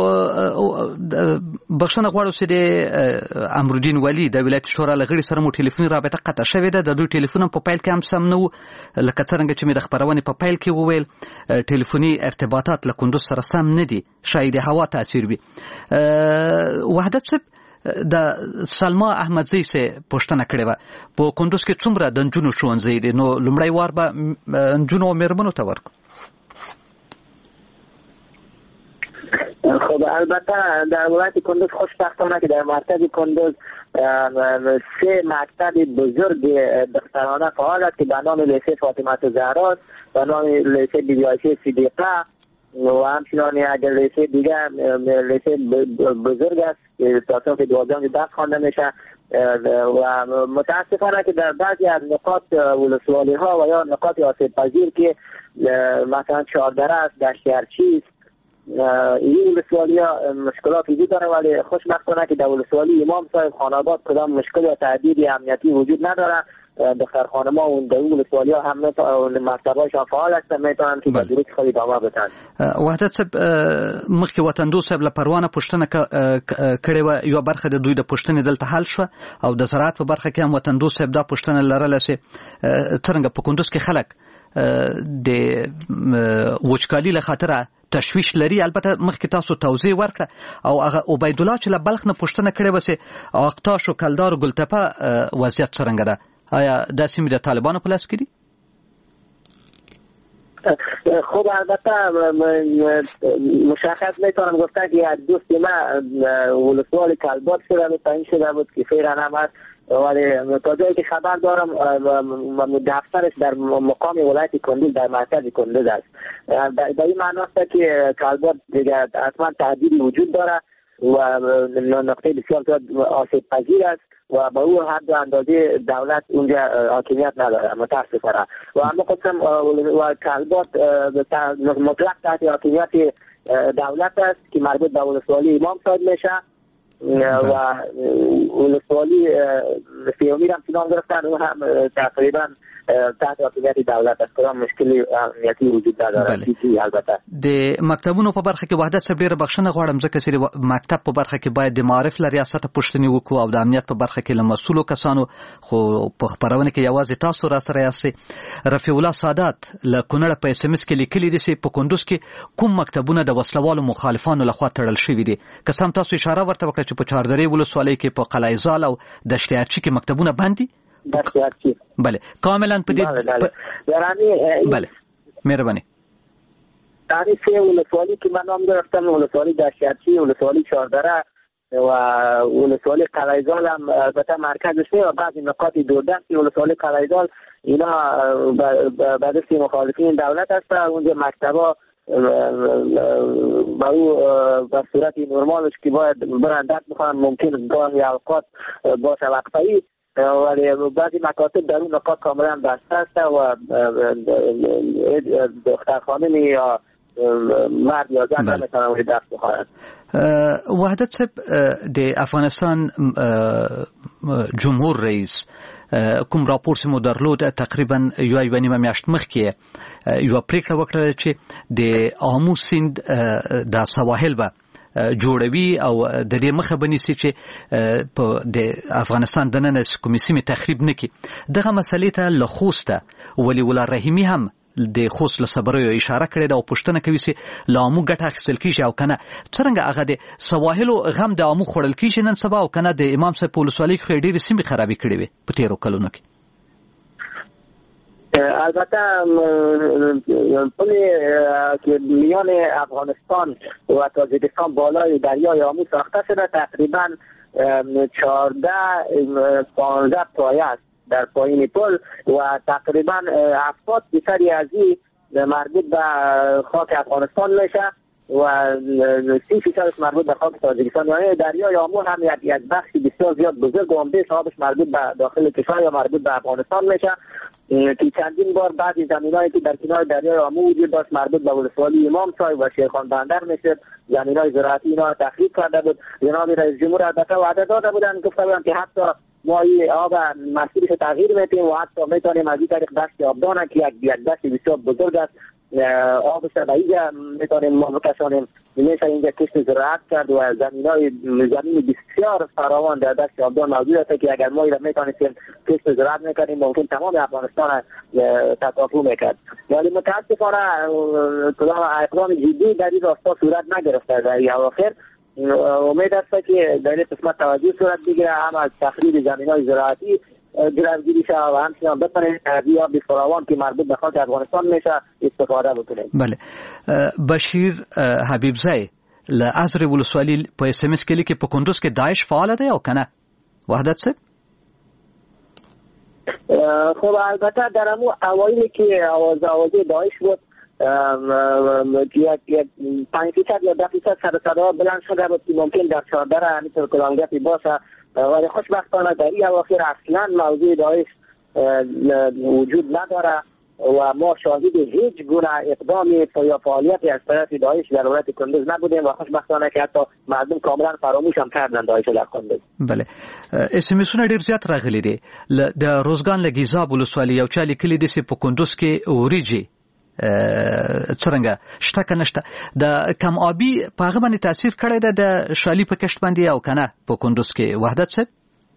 بخښنه غواړو چې د امرالدین ولی د ولایت شورا لغړي سره مو ټلیفوني رابطه قطع شوې ده د دوی ټلیفون په پیل کې هم سم نه و لکه څنګه چې مې د خبرونې په پیل کې وویل ټلیفوني ارتباطات له کندوز سره سم نه دي شاید هوا تاثیر وي وحدت صاحب د سلمى احمدزي سه پوښتنه کړې و په کندوز کې څومره د نجونو ښوونځي دي نو لومړی وار به نجونو مېرمنو ته ورکو خب البته در ولایت کندوز خوشبختانه که در مرکز کندوز 3 مکتب بزرگ دخترانه فعال است که به نام لیسه فاطمه الزهرا است به نام لیسه بیبی عایشه صدیقه و همچنان اگر لیسه دیگه لیسه بزرگ است که تا صنف 12 درس خوانده میشه و متاسفانه که در بعضی از نقاط ولسوالی ها و یا نقاط آسیب پذیر که مثلا چهاردره است دشتیارچی است این ولسوالی ها مشکلات وجود داره ولی خوشبختانه که در ولسوالی امام صاحب خاناباد کدام مشکل یا تهدید امنیتی وجود نداره دختر خانم ها و در ولسوالی ها هم مکتبایشان فعال هستن میتونن که بدروس خود ادامه بدن وحدت صاحب مخکې وطندو صاحب له پروانه پوښتنه کړې و یو برخه د دوی د پوښتنې دلته حل شو او د زراعت په برخه کې هم وطندو صاحب دا پوښتنه لرله چې څنګه په کندوز کې خلک د وچکالي له خاطره تشویش لري البته مخکې تاسو توضیح ورکړه او هغه عبید الله چې له بلخ نه پوښتنه کړې و چې اقتاش او کلدار او ګلتپه وضعیت څنګه ده آیا دا سیمې د طالبانو په لاس کې دي خب البته مشخص میتونم گفتن که از دو سیمه ولسوال کلبات شده بود تعیین شده بود که فعلا هم هست ولی تا جایی که خبر دارم دفترش در مقام ولایت کندوز در مرکز کندوز است در این معنی است که کلبات دیگه حتما تهدیدی وجود داره و نقطه بسیار آسیب پذیر است و با او حد اندازه دولت اونجا حاکمیت نداره متاسفانه و اما قسم و کلبات مطلق تحت حاکمیت دولت است که مربوط به ولسوالی امام صاحب میشه و ولسوالی سیومی هم چنان گرفتن و هم تقریبا تحت حاکمیت دولت است کدام مشکلی امنیتی وجود نداره البته د مکتبونو په برخه کې وحدت صاحب ډیره بخښنه غواړم ځکه چې مکتب په برخه کې باید د معارف له ریاست پوښتنې وکړو او د امنیت په برخه کې له مسؤلو کسانو خو په خبرونه کې یوازې تاسو را سره یاستئ رفیع الله سادات له کونړه په اس ام اس کې لیکلي دي چې په کندوز کې کوم مکتبونه د وسلوالو مخالفانو لخوا تړل شوي دي که سم تاسو اشاره ورته وکړه چې په چاردرې ولسوالۍ کې په قلعه زال او دشتیارچي کې مکتبونه بند دي بله کاملا په دې بله مهرباني تعریف ولسوالی که من نام گرفتم ولسوالی دشتیارچی ولسوالی چهاردره و ولسوالی قلعه زال هم البته مرکزش و بعضی نقاط دوردست ولسوالی قلعه زال اینا به دست مخالفین دولت هست اونجا مکتبا با او به صورت نرمالش که باید برندت بخوان ممکن گاهی اوقات باشه وقفه‌ای ولی بعضی مکاتب در اون نقاط کاملا بسته است و دختر خانم یا مرد یا زن نمیتونن ولی دست بخورن. وحدت صاحب د افغانستان جمهور رئیس کوم راپور چې مو درلود تقریبا یو نیمه میاشت مخکې یو پریکړه وکړه چې د آمو سیند د سواحل به جوړوي او د دې مخه بنیسي چې په د افغانستان دننه کومې سیمې تخریب نکړي. دغه مسلې ته له خوسته ولی الله رحیمی هم د خوست له صبرو اشاره کړې ده او پوښتنه کوي چې له آمو ګټه اخیستل کیږي او کنه څنګه هغه د سواحلو غم د آمو خوړل کیږي نن سبا او کنه د امام صاحب په ولسوالۍ کې ډېرې سیمې خرابې کړې وي په تیرو کلونو کې. البته پلی که میان افغانستان و تاجیکستان بالای دریای آمو ساخته شده تقریبا 14-15 پایه است در پایین پل و تقریبا 70% از این مربوط به خاک افغانستان میشه و 30% مربوط به خاک تاجیکستان. یعنی دریای آمو هم یک بخش بسیار زیاد بزرگ و عمده صاحبش مربوط به داخل کشور یا مربوط به افغانستان میشه که چندین بار بعضی زمینایی که در کنار دریای آمو وجود داشت مربوط به ولسوالی امام صاحب و شیرخان بندر میشه زمینای زراعتی اینا تخریب کرده بود. جناب رئیس جمهور البته وعده داده بودن گفته بودن که حتی ما این آب مسیرش تغییر میتیم و حتی میتونیم از این طریق دشت آبدان که یک دشت بسیار بزرگ است آبش به اینجا میتونیم ما بکشانیم میشه اینجا کشت زراعت کرد و زمین بسیار فراوان در دشت آبدان موجود است که اگر ما این میتونیم کشت زراعت میکنیم ممکن تمام افغانستان تکاپو میکرد. ولی متاسفانه اقدام جدی در این راستا صورت نگرفته در این اواخر. امید است که در این قسمت توجه صورت بگیره هم از تخریب زمین‌های زراعتی جلوگیری شود و همچنین بتونیم از آب فراوان که مربوط به خاک افغانستان میشه استفاده بکنیم. بله. بشیر حبیبزی له ازر ولسوالی په اس ام اس کې لیکي په کندوز کې داعش فعال دی او کنه وحدت صاحب؟ خب البته در همون اوایلی که آوازه داعش بود یک 5% یا 10% سر صدا بلند شده بود که ممکن در چادر همینطور کلانگفی باشه ولی خوشبختانه در این اواخر اصلا موضوع داعش وجود نداره و ما شاهد هیچ گونه اقدام یا فعالیتی از طرف داعش در ولایت کندوز نبودیم و خوشبختانه که حتی مردم کاملا فراموش هم کردن داعش در کندوز. بله. اس ام اسونه ډیر زیات راغلي دي د روزګان لګیزاب ولسوالۍ یو چا لیکلي دي چې په کندوز کې اوریجي څنګه شته کنه شته د کم آبی په هغه باندې تاثیر کړی ده د شالی په کشت باندې او کنه په کندوز کې وحدت صاحب؟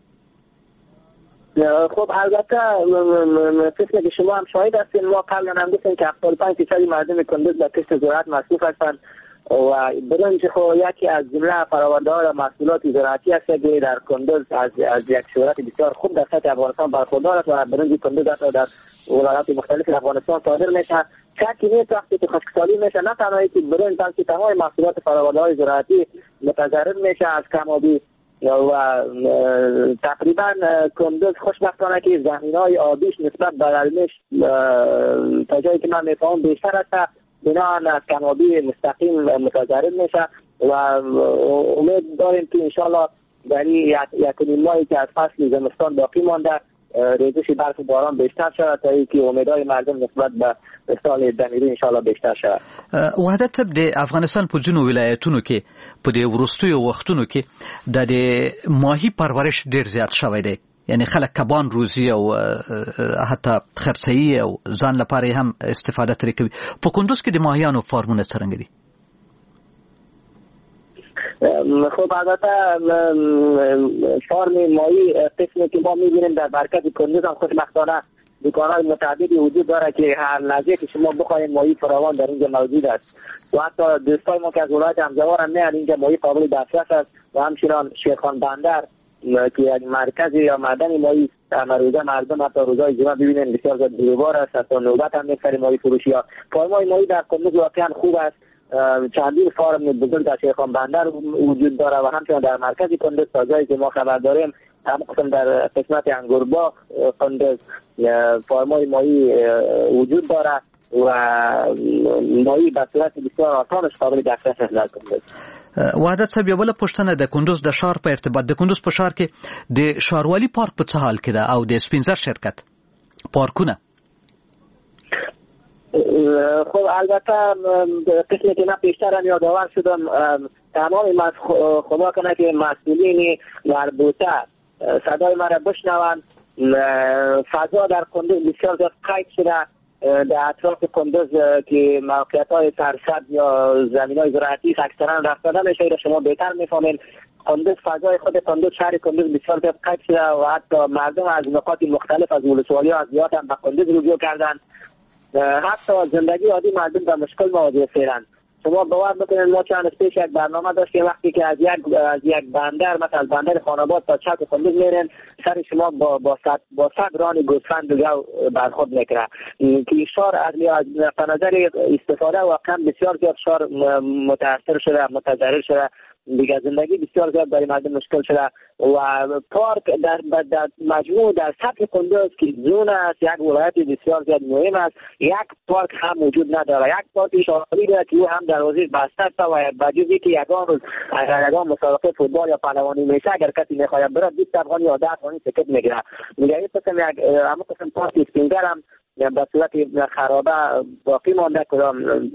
خب البته قسم که شما هم شاهد هستین ما قبلا هم گفتیم که 75% مردم کندوز به کشت زراعت مصروف هستند و برنج خو یکی از جمله فرآورده‌های محصولات زراعتی است که در کندوز از یک شهرت بسیار خوب در سطح افغانستان برخوردار است و برنج کندوز حتی در ولایات مختلف افغانستان صادر میشه. شکی نیست وقتی که خشکسالی میشه نه تنها که برنج بلکه تمام محصولات فرآورده‌های زراعتی متضرر میشه از کم‌آبی و تقریبا کندوز خوشبختانه که زمین‌های آبیش نسبت به علمش تا جایی که من میفهمم بیشتر است بنابراین از کم‌آبی مستقیم متضرر میشه و امید داریم که انشالله در یک نیم ماهی که از فصل زمستان باقی مانده ریزش برف و باران بیشتر شود تا اینکه امیدهای مردم نسبت به سال دمیری انشالله بیشتر شود. وحدت صاحب د افغانستان په ځینو ولایتونو کې په دې وروستیو وختونو کې د ماهی پرورش ډیر زیات شوی دی یعنی خلک کبان روزي او حتی خرڅوي او ځان لپاره هم استفاده ترې کوي. په کندوز کې د ماهیانو فارمونه څنګه دي؟ خب البته فارم ماهی قسمی که ما میبینیم در مرکز کندوز هم خوشبختانه دکان‌های متعددی وجود داره که هر لحظه که شما بخواید ماهی فراوان در اینجا موجود است و حتی دوستای ما که از ولایت همزوار هم میاد اینجا ماهی قابل دسترس است و همچنان شیرخان بندر که یک مرکز یا معدن ماهی روزه مردم حتی روزهای جمعه ببینید بسیار زیاد بیروبار است حتی نوبت هم می‌خریم ماهی فروشی ها. فارم‌های ماهی در کندوز واقعا خوب است. چندین فارم بزرگ در شیرخان بندر وجود داره و همچنان در مرکز کندوز تا جایی که ما خبر داریم هم قسم در قسمت انگورباغ کندوز فارم‌های ماهی وجود داره و ماهی به صورت بسیار آسانش قابل دسترس است در کندوز. وحدت صاحب یو بل پوښتنه د کندوز د ښار په ارتباط د کندوز په ښار کې د ښاروالي پارک په څه حال کې ده او د سپینزر شرکت پارکونه خب البته قسمی که من پیشترم یادآور شدم تمام خدا کنه که مسئولین مربوطه صدای مرا بشنوند. فضا در کندوز بسیار زیاد قید شده. در اطراف کندوز که موقعیت‌های سرسبز یا زمین‌های زراعتی اکثرا رفتن میشه، شما بهتر میفهمید. کندوز فضای خود کندوز شهر کندوز بسیار زیاد قید شده و حتی مردم از نقاط مختلف از ولسوالی‌ها از دیهات هم به کندوز رجوع کردن. حتی زندگی عادی مردم به مشکل مواجه هستند. شما باور بکنید ما چند پیش یک برنامه داشتیم وقتی که از یک بندر مثلا بندر خاناباد تا چک کندوز میرن سر شما با صد ران گوسفند دیگه برخورد میکنه که شهر از نظر استفاده واقعا بسیار زیاد شهر متاثر شده متضرر شده دیگه زندگی بسیار زیاد برای مردم مشکل شده و پارک در مجموع در سطح کندوز که زون است یک ولایت بسیار زیاد مهم است یک پارک هم وجود نداره. یک پارک شهری داره که او هم دروازه بسته است و بجز که یگان روز یگان مسابقه فوتبال یا پهلوانی میشه اگر کسی میخواهد بره 20 افغانی یا 10 افغانی تیکت میگیره. میگه این قسم پارک اسپینگر هم به صورت خرابه باقی مانده کدام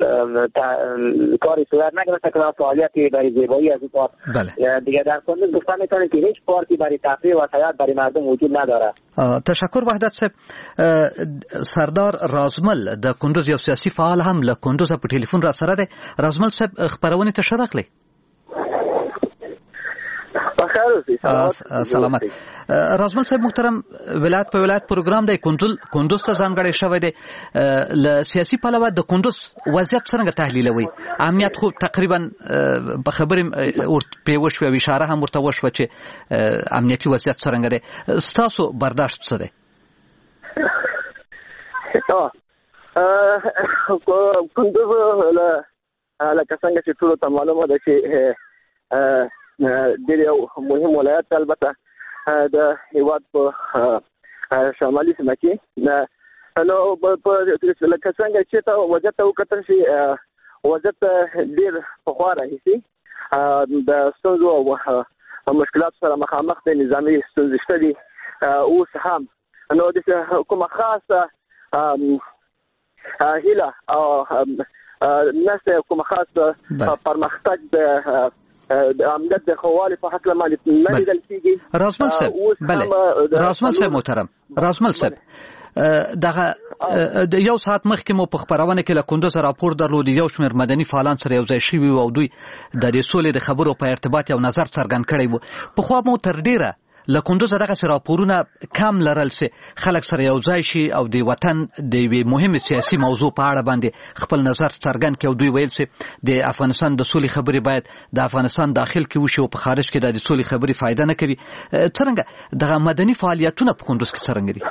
کاری صورت نگرفته کدام فعالیتی برای زیبایی از این پارک دیگه در کندوز گفتن میتونیم که هیچ پارکی برای تفریح و سیاحت برای مردم وجود نداره. تشکر وحدت صاحب. سردار رازمل د کندوز یو سیاسي فعال هم له کندوز په ټلیفون را سره دی. رازمل صاحب خبرونه ته ښه راغلی. سلامت. رازمل صاحب محترم ولایت په ولایت پروګرام دی کندوز ته ځانګړی شوی دی. له سیاسي پلوه د کندوز وضعیت څنګه تحلیلوي؟ امنیت خو تقریبا په خبرې په وشو او اشاره هم ورته وشو چې امنیتي وضعیت څنګه دی. ستاسو برداشت څه دی؟ کندوز لکه څنګه چې ټولو ته معلومه ده چې ډېر یو مهم ولایت البته د هیواد په شمالي سیمه کې نو لکه څنګه چې ته وضعیت ته وکتل شي وضعیت ډېر پخوا راهیسې د ستونزو او مشکلاتو سره مخامخ دی. نظامي ستونزې شته دي اوس هم. نو د کومه خاصه هیله او نشته کومه خاصه پرمختګ د امنیت د خوالي په حق لمالي نه لیدل کېږي. رازمل صاحب بله رازمل صاحب محترم رازمل صاحب دغه یو ساعت مخکې مو په خبرونه کې له کندوز راپور درلود یو شمېر مدني فعالان سره یو ځای شوي او دوی د دې سولې د خبرو په ارتباط یو نظر څرګند کړی وو. پخوا مو تر ډیره له کندوز دغه راپورونه کم لرل سي خلک سره یو ځای شي او د وطن د یوې مهمه سیاسي موضوع په اړه باندې خپل نظر څرګند کړي او دوی ویل چې د افغانستان د سولې خبرې باید د افغانستان داخل کې وشي او په خارج کې د سولې خبرې فائدہ نه کوي. څنګه دغه مدني فعالیتونه په کندوز کې څنګه دي؟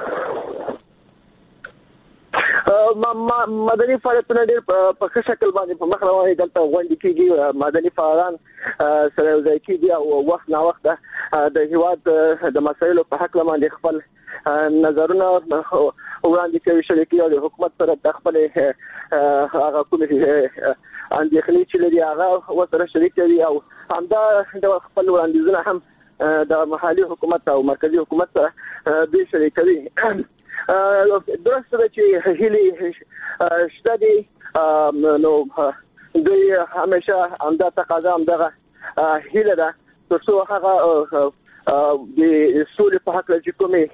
مدني فعالیتونه ډېر په ښه شکل باندې په مخ روانې دلته غونډې کېږي. مدني فعالان سره یو ځای کېږي او وخت نا وخت د هیواد د مسایلو په حق باندې خپل نظرونه وړاندې کوي. شریکي او د حکومت سره د خپل هغه کومې اندېښنې چې لري هغه ورسره شریک کوي او همدا د خپل وړاندیزونه هم د محلي حکومت او مرکزي حکومت سره دوی شریکوي. درسته ده چې هیلې شته دي نو دوی همیشه همدا تقاضا همدغه هیله ده تر څو هغه د سولې په حق چې کومې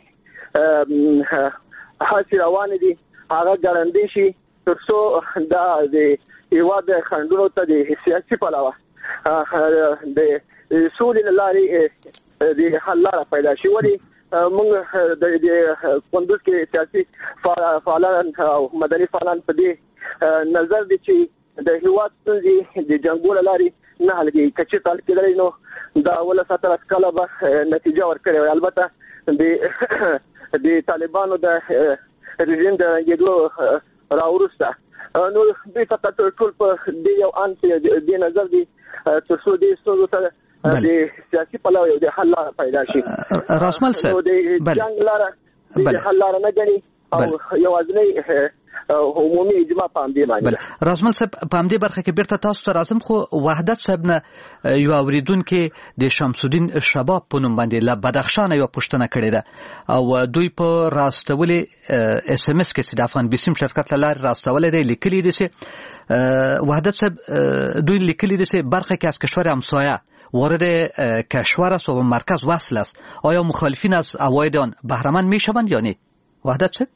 هڅې روانې دي هغه ګارانټي شي تر څو دا د هیواد خنډونو ته د سیاسي پلوه د سولې له لارې د حل لاره پیدا شي. ولې موږ د کندوز کې سیاسي فعالان او مدني فعالان په دې نظر دي چې د هیواد ستونزې د جنګونو لارې نه حل کېږي. که چېرته حل کېدلی نو دا 17 کاله به نتیجه ورکړې وي. البته د طالبانو د رژیم د رنګېدلو راوروسته نو دوی فقط ټول په دې یو ان دې نظر دي تر څو دې ستونزو ته د سیاسي پلوه یو د حل لاره پیدا شي. رازمل صاحب د جنګ لاره د حل لاره نه ګڼي او یوازینی عمومي اجماع په دې باندې. رازمل صاحب په دې برخه کې بیرته تاسو ته راځم، خو وحدت صاحب نه یو اوریدونکو د شمس الدین شباب په نوم باندې له بدخشان یو پوښتنه کړې ده او دوی په راستولې اس ام اس کې د افغان بیسیم شرکت له لارې راستولې دی، لیکلي دي چې وحدت صاحب دوی لیکلي دي چې برخه کې از کشور همسایه وارد کشور است و به مرکز وصل است، آیا مخالفین از عواید آن بهره‌مند میشوند یا نه؟ وحدت صاحب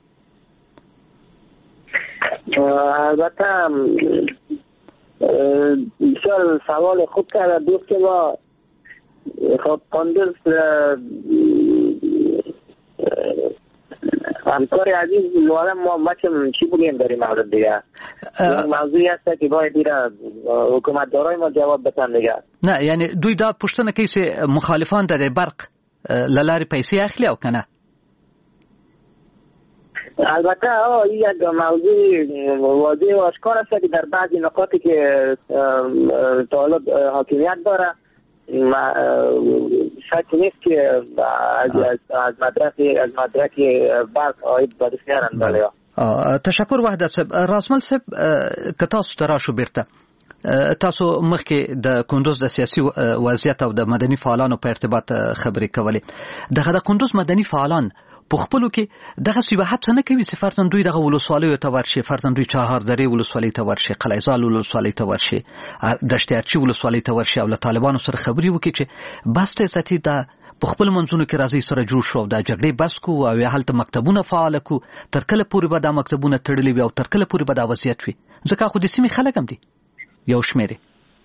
البته بسیار سوال خوب کرده دوست ما. خب کندوز همکار عزیز ما چی بگیم در این مورد دیگه؟ موضوعی هست که باید دیره حکومت دارای ما جواب بتن دیگه. نه یعنی دوی دا پشتنه کیسه مخالفان در برق للاری پیسی اخلی او کنه؟ البته این یک موضوع واضح و آشکار است که در بعضی نقاطی که طالب حاکمیت داره شک نیست که از مدرک برق آید به دستیار انداله. تشکر وحدت صاحب. رازمل صاحب که تاسو تراشو بیرته تاسو مخکې د کندوز د سیاسي وضعیت او د مدني فعالانو په ارتباط خبرې کولې. دغه د کندوز مدني فعالان په خپلو کې دغه صباحت نه کوي چې فرضاً دوی دغه ولسوالیو ته ورشي، فرضاً دوی چهاردرې ولسوالۍ ته ورشي، قلعه‌زال ولسوالۍ ته ورشي، دشت ارچي ولسوالۍ ته ورشي او له طالبانو سره خبرې وکړي چې بس ته ذاتي د په خپل منځونو کې راځي سره جوړ شو د جګړې بس کو او هلته مکتبونه فعال کو، تر کله پورې به دا مکتبونه تړلي وي او تر کله پورې به دا وضعیت وي؟ ځکه خو د سیمې خلک هم دي یو شمېرې.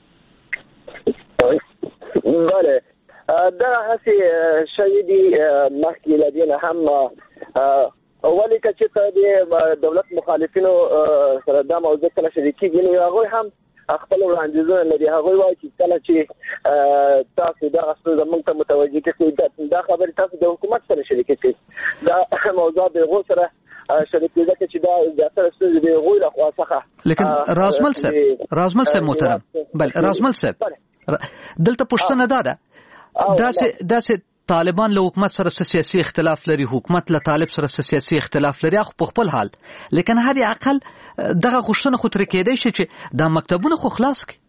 بله دا هسې شوي دي مخکې له دې نه هم ولې که چېرته د دولت مخالفینو سره دا موضوع کله شریکېږي نو هغوی هم خپل وړاندیزونه لري. هغوی وایي چې کله چې تاسو دغه ستونزه موږ ته متوجه کړئ دا خبرې تاسو د حکومت سره شریکې کړئ. دا موضوع د هغو سره شریکې ځکه چې دا زیاتره ستونزې د هغوی له خوا څخه. لیکن رازمل صاحب محترم، بله رازمل صاحب دلته پوښتنه دا ده داسې طالبان له حکومت سره سیاسي اختلاف لري، حکومت له طالب سره سیاسي اختلاف لري خو په خپل حال، لیکن هر عقل دغه غوښتنه خو ترې کېدای شي چې دا مکتبونه خو خلاص کړي.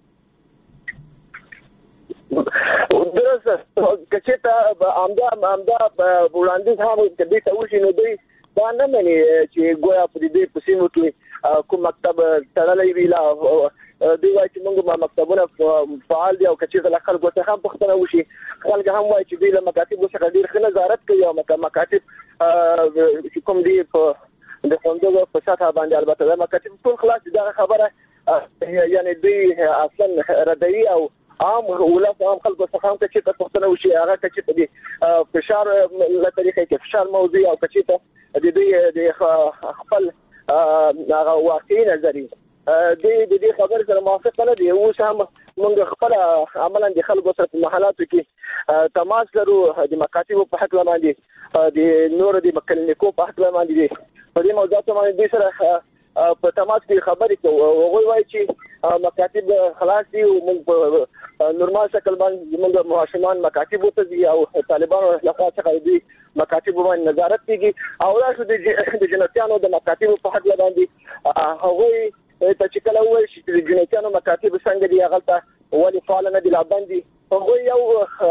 درسته که چېرته همدا وړاندیز هم که دې ته وشي نو دوی دا نه مني چې ګویا په دې په سیمو کې کوم مکتب تړلی وي. دوی وایي چې موږ مکتبونه فعال دي او که چېرته له خلکو څخه هم پوښتنه وشي، خلک هم وایي چې دوی له مکاتبو څخه ډېر ښه نظارت کوي او مکاتب چې کوم دي د کندوز په سطحه باندې البته دا مکاتب ټول خلاص دي. دغه خبره یعنی دوی اصلا ردوي او عام ولس عام خلکو څخه هم که چېرته پوښتنه وشي هغه که چېرته د فشار له طریقې کې فشار موضوع او که چېرته د دوی د خپل هغه واقعي نظري د دې خبرې سره موافق نه دي. اوس هم موږ خپل عملاً د خلکو سره په محلاتو کې تماس لرو، د مکاتبو په حق باندې د نور د کلینیکو په حق باندې په دې موضوعاتو باندې دوی سره په تماس کې خبرې کوو. هغوی وایي چې مکاتب خلاص دي او موږ په نورمال شکل باندې موږ ماشومان مکاتبو ته ځي او طالبانو له خوا څخه دوی مکاتبو باندې نظارت کوي او دا شو د جنتیانو د مکاتبو په حق باندې هغوی ته چې کله وایي چې د جنتیانو مکاتب څنګه دي هغه ته ولې فعال نه دي لا باندې هغوی یو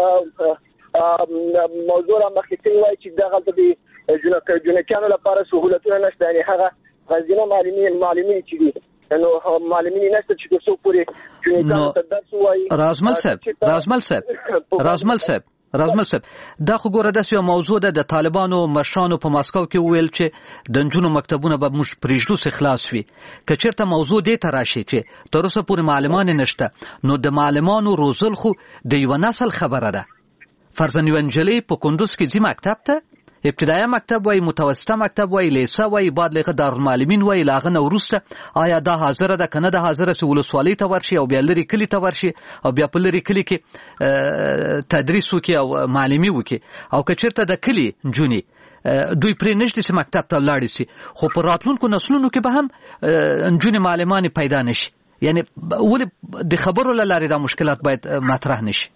موضوع را مخکې کوي وایي چې دغه د جنتیانو لپاره سهولتونه نشته، یعنی هغه غزینه معلمین چې دي نو معلمین نشته چې څو پورې جنتیانو ته درس وایي. رازمل صاحب دا خو ګوره داسې یو موضوع ده د طالبانو مشرانو په ماسکو کې وویل چې د نجونو مکتبونه به موږ پرېږدو چې خلاص وي. که چېرته موضوع دې ته راشي چې تر اوسه پورې معلمان نشته نو د معلمانو روزل خو د یوه نسل خبره ده. فرضاً یوه نجلۍ په کندوز کې ځي مکتب ته، ابتدایي مکتب وای، متوسطه مکتب وای، لیسه وای، بعد لغه دارالمعلمین وای، لاغه نو وروسته آیا دا حاضر ده کنه ده حاضر سه ولسوالۍ ته ورشي او بیا لري کلی ته ورشي او بیا په لري کلی کې تدریس وکي او معلمي وکي او که چیرته د کلی جونی دوی پرې نشته چې مکتب ته لاړ شي، خو په راتلونکو نسلونو کې به هم جونی معلمان پیدا نشي. یعنی ولې د خبرو لاره دا مشکلات باید مطرح نشي.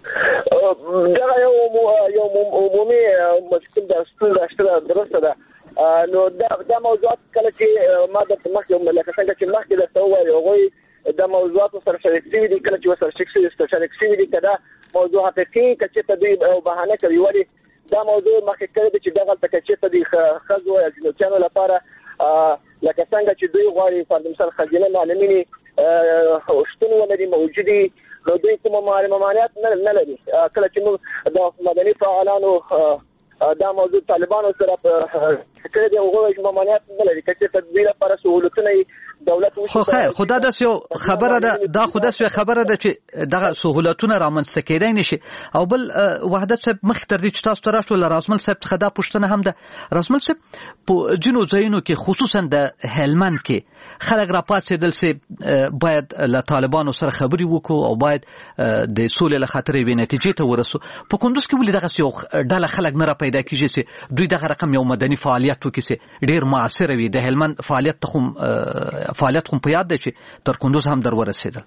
دا یو عمومي مشکل ده، ستونزه شته، درسته ده. نو دا موضوعات کله چې ما د مخکې لکه څنګه چې مخکې درته وویل هغوی د موضوعاتو سره شریک شوي دي. کله چې ورسره شریک شوي دي که دا موضوع حقیقي که چېرته دوی بهانه کوي ولې دا موضوع مخکې کړی دی چې دغلته که چېرته دوی ښځو یا جنوبچیانو لپاره لکه څنګه چې دوی غواړي فرض مثال ښځینه معلمینې شتون ولري موجودي نو دوی کومه ممانعت نه لري. کله چې موږ د مدني فعالانو دا موضوع طالبانو سره کړی دی هغوی ممانعت نه لري که چېرته دوی لپاره سهولتونه دولت خو خیر خو دا داسې یو خبره ده دا خو داسې خبره ده چې دغه سهولتونه رامنځته کېدای نشي. او بل وحدت صاحب مخکې تر دې چې تاسو ته راشو له راسمل صاحب څخه دا پوښتنه هم ده. راسمل صاحب په ځینو ځایونو کې خصوصا د هلمند کې خلک راپاڅېدل چې باید له طالبانو سره خبرې وکړو او باید د سولې له خاطرې یوې نتیجې ته ورسو. په کندوز کې ولې دغسې یو ډله خلک نه راپیدا کېږي چې دوی دغه رقم یو مدني فعالیت وکړي چې ډېر مؤثره وي؟ د هلمند فعالیت خو په یاد دی چې تر کندوز هم در ورسېده.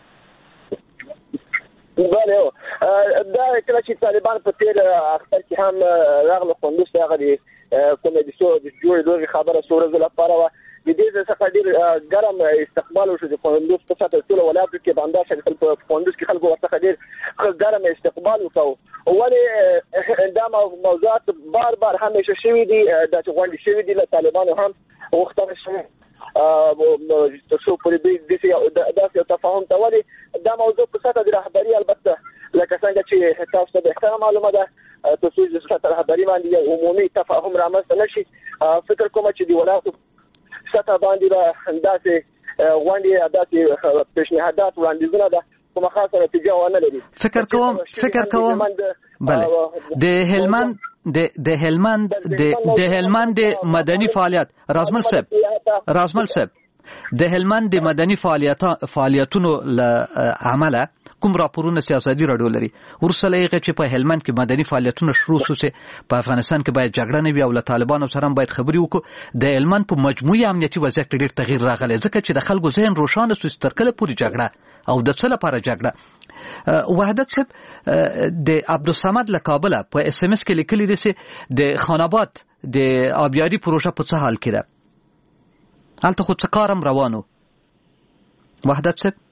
بله دا کله چې طالبان په تېر اختر کې هم راغله کندوز ته هغه د کومې د جوړې لوږې خبره څو ورځو لپاره وه. د دې څخه ډېر ګرم استقبال وشو د کندوز په سطحه ټولو ولایاتو کې په همدا شکل په کندوز کې خلکو ورڅخه ډېر ګرم استقبال وکړو. ولې دا موضوعات بار بار همیشه شوي دي دا چې غونډې شوي دي له طالبانو هم غوښتنه شوې تر څو پورې دوی داسې یو تفاهم ته ولې دا موضوع په سطحه د رهبري البته لکه څنګه چې تاسو ته بهتره معلومه ده تر څو د سطحه رهبري باندې یو عمومي تفاهم رامنځته نه شي. فکر کوم چې د ولایاتو سطحه باندې به داسې غونډې داسې پیشنهادات وړاندیزونه ده کومه خاصه نتیجه ونه لري. فکر کوم بله د هلمند مدني فعالیت رازمل صاحب د هلمند مدني فعالیتونو له عمله کوم راپورونه سیاسي راډیو لري ورسره یې چې په هلمند کې مدني فعالیتونه شروع شوه په افغانستان کې باید جګړه نه وي او له طالبانو سره هم باید خبرې وکړو. د هلمند په مجموعي امنیتي وضعیت کې ډېر تغییر راغلی ځکه چې د خلکو ذهن روښانه شو چې تر کله پورې جګړه او د څه لپاره جګړه. وحدت صاحب د عبدالصمد له کابله په اس ام اس کې لیکلي دي چې د خاناباد د آبیاري پروژه په څه حال کې ده؟ هلته خو څه کار هم روانو وحدت صاحب؟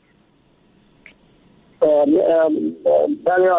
بله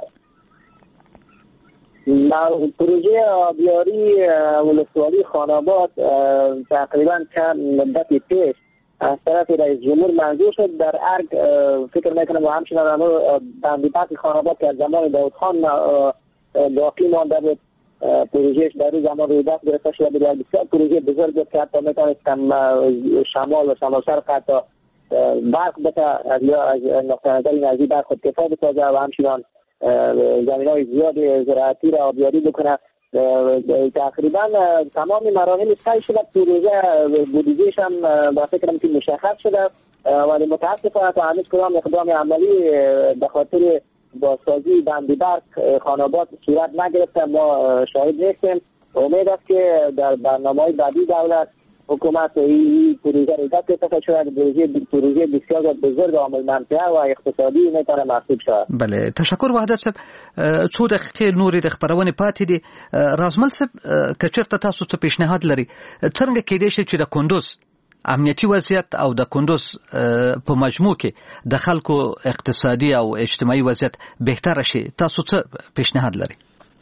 پروژه آبیاری ولسوالی خاناباد تقریبا چند مدتی پیش از طرف رئیس جمهور منظور شد. در ارگ فکر میکنم و همچنان بندیپک خاناباد که از زمان داود خان باقی مانده بود پروژهش در روز زمان روی دست گرفته شده بود. بسیار پروژه بزرگ بود که حتی میتونست شمال و شمال شرق حتی برق بتا از نقطه نظر نزدیک برق خودکفا بسازه و همچنان زمینهای زیاد زراعتی را آبیاری بکنه. تقریبا تمام مراحل طی شده. پروژه بودجهش هم با فکرم که مشخص شده ولی متاسفانه تا هنوز کدام اقدام عملی به خاطر بازسازی بندی برق خاناباد صورت نگرفته. ما شاهد نیستیم. امید است که در برنامه‌های بعدی دولت حکومت این پروژه رو دست گرفته شود. پروژه بسیار بزرگ عامل منطقه و اقتصادی میتونه محسوب شود. بله تشکر وحدت صاحب. څو دقیقې نورې د خبرونې پاتې دي. رازمل صاحب که چېرته تاسو څه پیشنهاد لري څرنګه کېدای شي چې د کندوز امنیتي وضعیت او د کندوز په مجموع کې د خلکو اقتصادي او اجتماعي وضعیت بهتره شي؟ تاسو څه پیشنهاد لري؟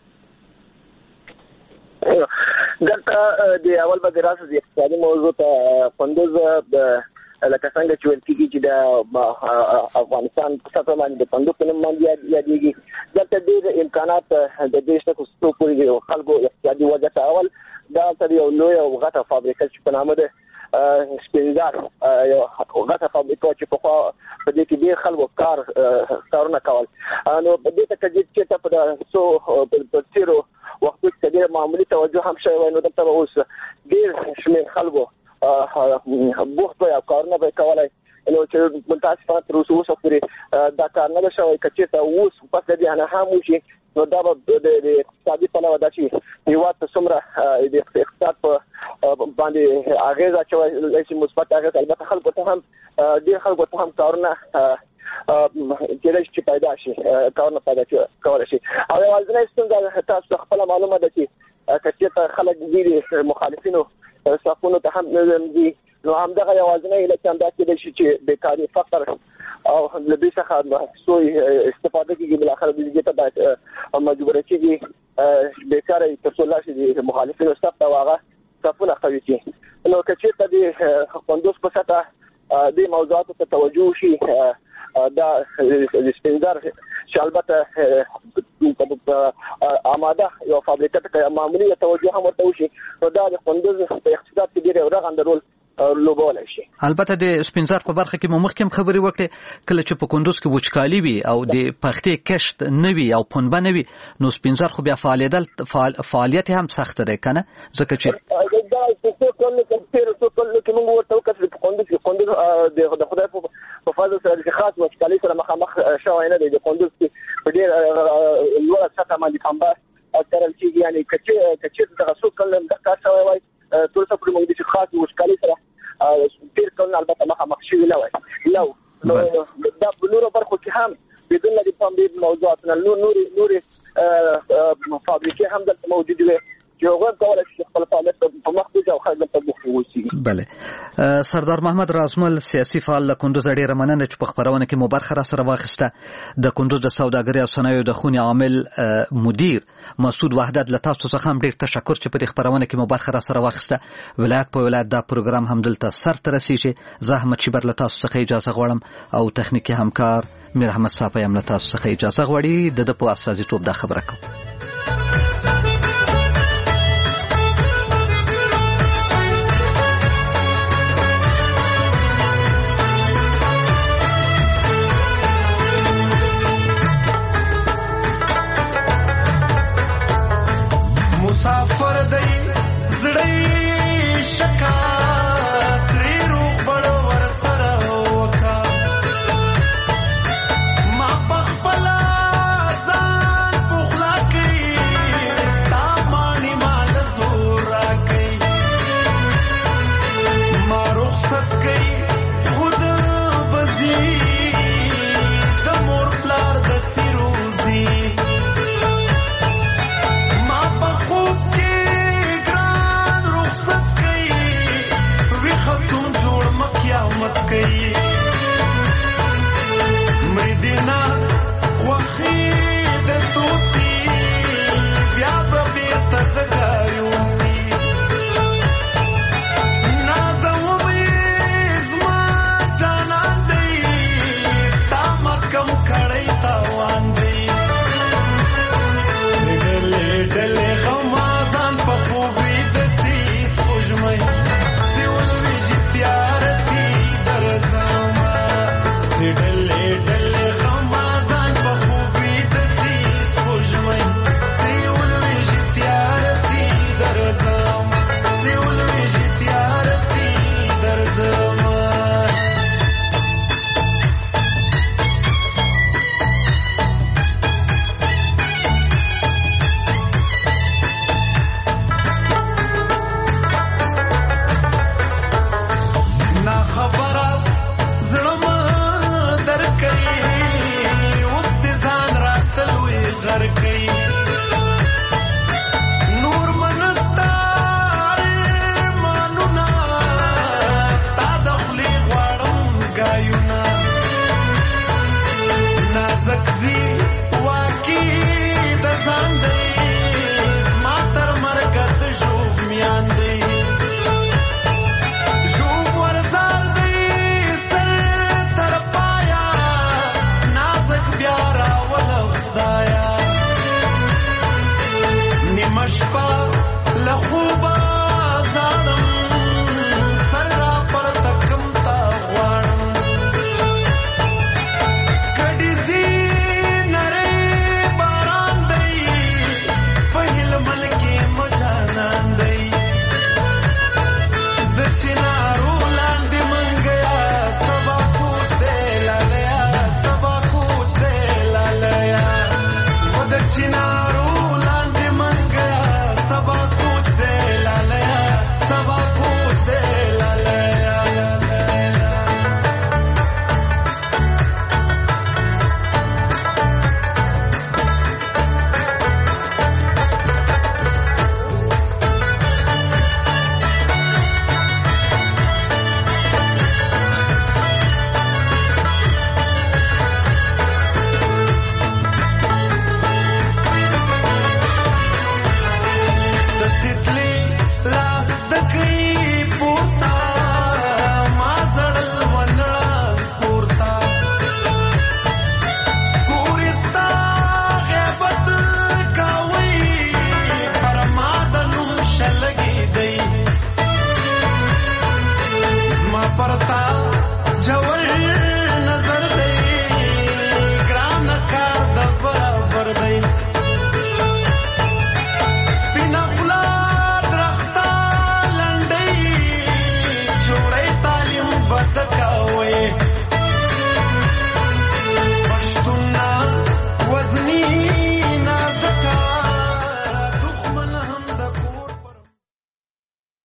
دلته د اول به د راځي د اقتصادي موضوع ته کندوز لکه څنګه چې ویل کېږي چې د افغانستان په سطحه باندې د کندوز په نوم باندې یادېږي. دلته ډېر امکانات د دې شته څو پورې خلکو اقتصادي وضعیت اول دلته یو لوی او غټه فابریکه چې په نامه ده سپینزار یو غټه فابریکه چې په دې کې ډېر خلکو کارونه کول. نو په دې ته چې په تیرو وختو کې ډېر معمولي توجه هم شوی وای نو دلته به اوس ډېر شمېر خلکو بوخت وای او کارونه به یې کولی. نو چې متاسفانه تر اوسه پورې دا کار نه ده شوی. که چېرته اوس پس د دې نه هم وشي نو دا به د اقتصادي پلوه دا چې هېواد ته څومره د اقتصاد په باندې اغېز اچولی شي مثبت اغېز. البته خلکو ته هم ډېر خلکو ته هم کارونه کېدای شي چې پیدا شي کارونه پیدا کولی شي. او یوازینۍ ستونزه تاسو ته خپله معلومه ده چې کچته خلک دي مخالفینو صفونو ته هم دي نو همدغه یوازینی علت هم دا کېدای شي چې بیکاري فقر او له دې څخه سوی استفاده کېږي بالاخره د دې ته باید مجبوره کېږي بیکاره تر څو لا شي د مخالفینو صف ته هغه صفونه قوي کړي نو که چېرته د کندوز په سطحه دې موضوعاتو ته توجه شي دا سپینزر چې البته آماده یو فابریکه ته معمولی توجه هم ورته وشي نو دا د کندوز په اقتصاد کې ډېر رغنده رول لوبولای شي. البته د سپینزر په برخه کې مو مخکې خبرې وکړې کله چې په کندوز کې وچکالي وي او د پختې کشت نه وي او پنبه نه وي نو سپینزر خو بیا فعالیت هم سخت دی کنه ځکه چې دا څه کله چې موږ ورته وکړو په کندوز د خدای په فضل سره خاص وچکالي سره مخامخ شوی نه دی د کندوز کې په ډېر لوړه سطحه باندې پنبه کرل کېږي یعنی کچې دغه څو کله د کار شوی وای ټول څه پر موږ د خاص وچکالي سره ډېر کله البته مخامخ شوی نه وای نو دا په نورو برخو کې هم بدون د پنبې موضوعات نور فابریکې هم دلته موجود وي بله سردار محمد رازمل سیاسي فعال له کندوز ډیره مننه چې په خبرونه کې مو برخه را سره واخیسته د کندوز د سوداګرۍ او صنایعو د خونې عامل مدیر مسعود وحدت له تاسو څخه هم ډیر تشکر چې په دې خبرونه کې مو برخه را سره واخیسته ولایت په ولایت دا پروګرام هم دلته سر ته رسیږي زه احمد شیبر له تاسو څخه اجازه غواړم او تخنیکی همکار میر احمد صافی هم له تاسو څخه اجازه غواړي د په اساسیتوب دا خبره کوم مسافر دی زړی شکا سری روح بڑو ور سره وکا ما پخپلا ځان پخلا کړی لاس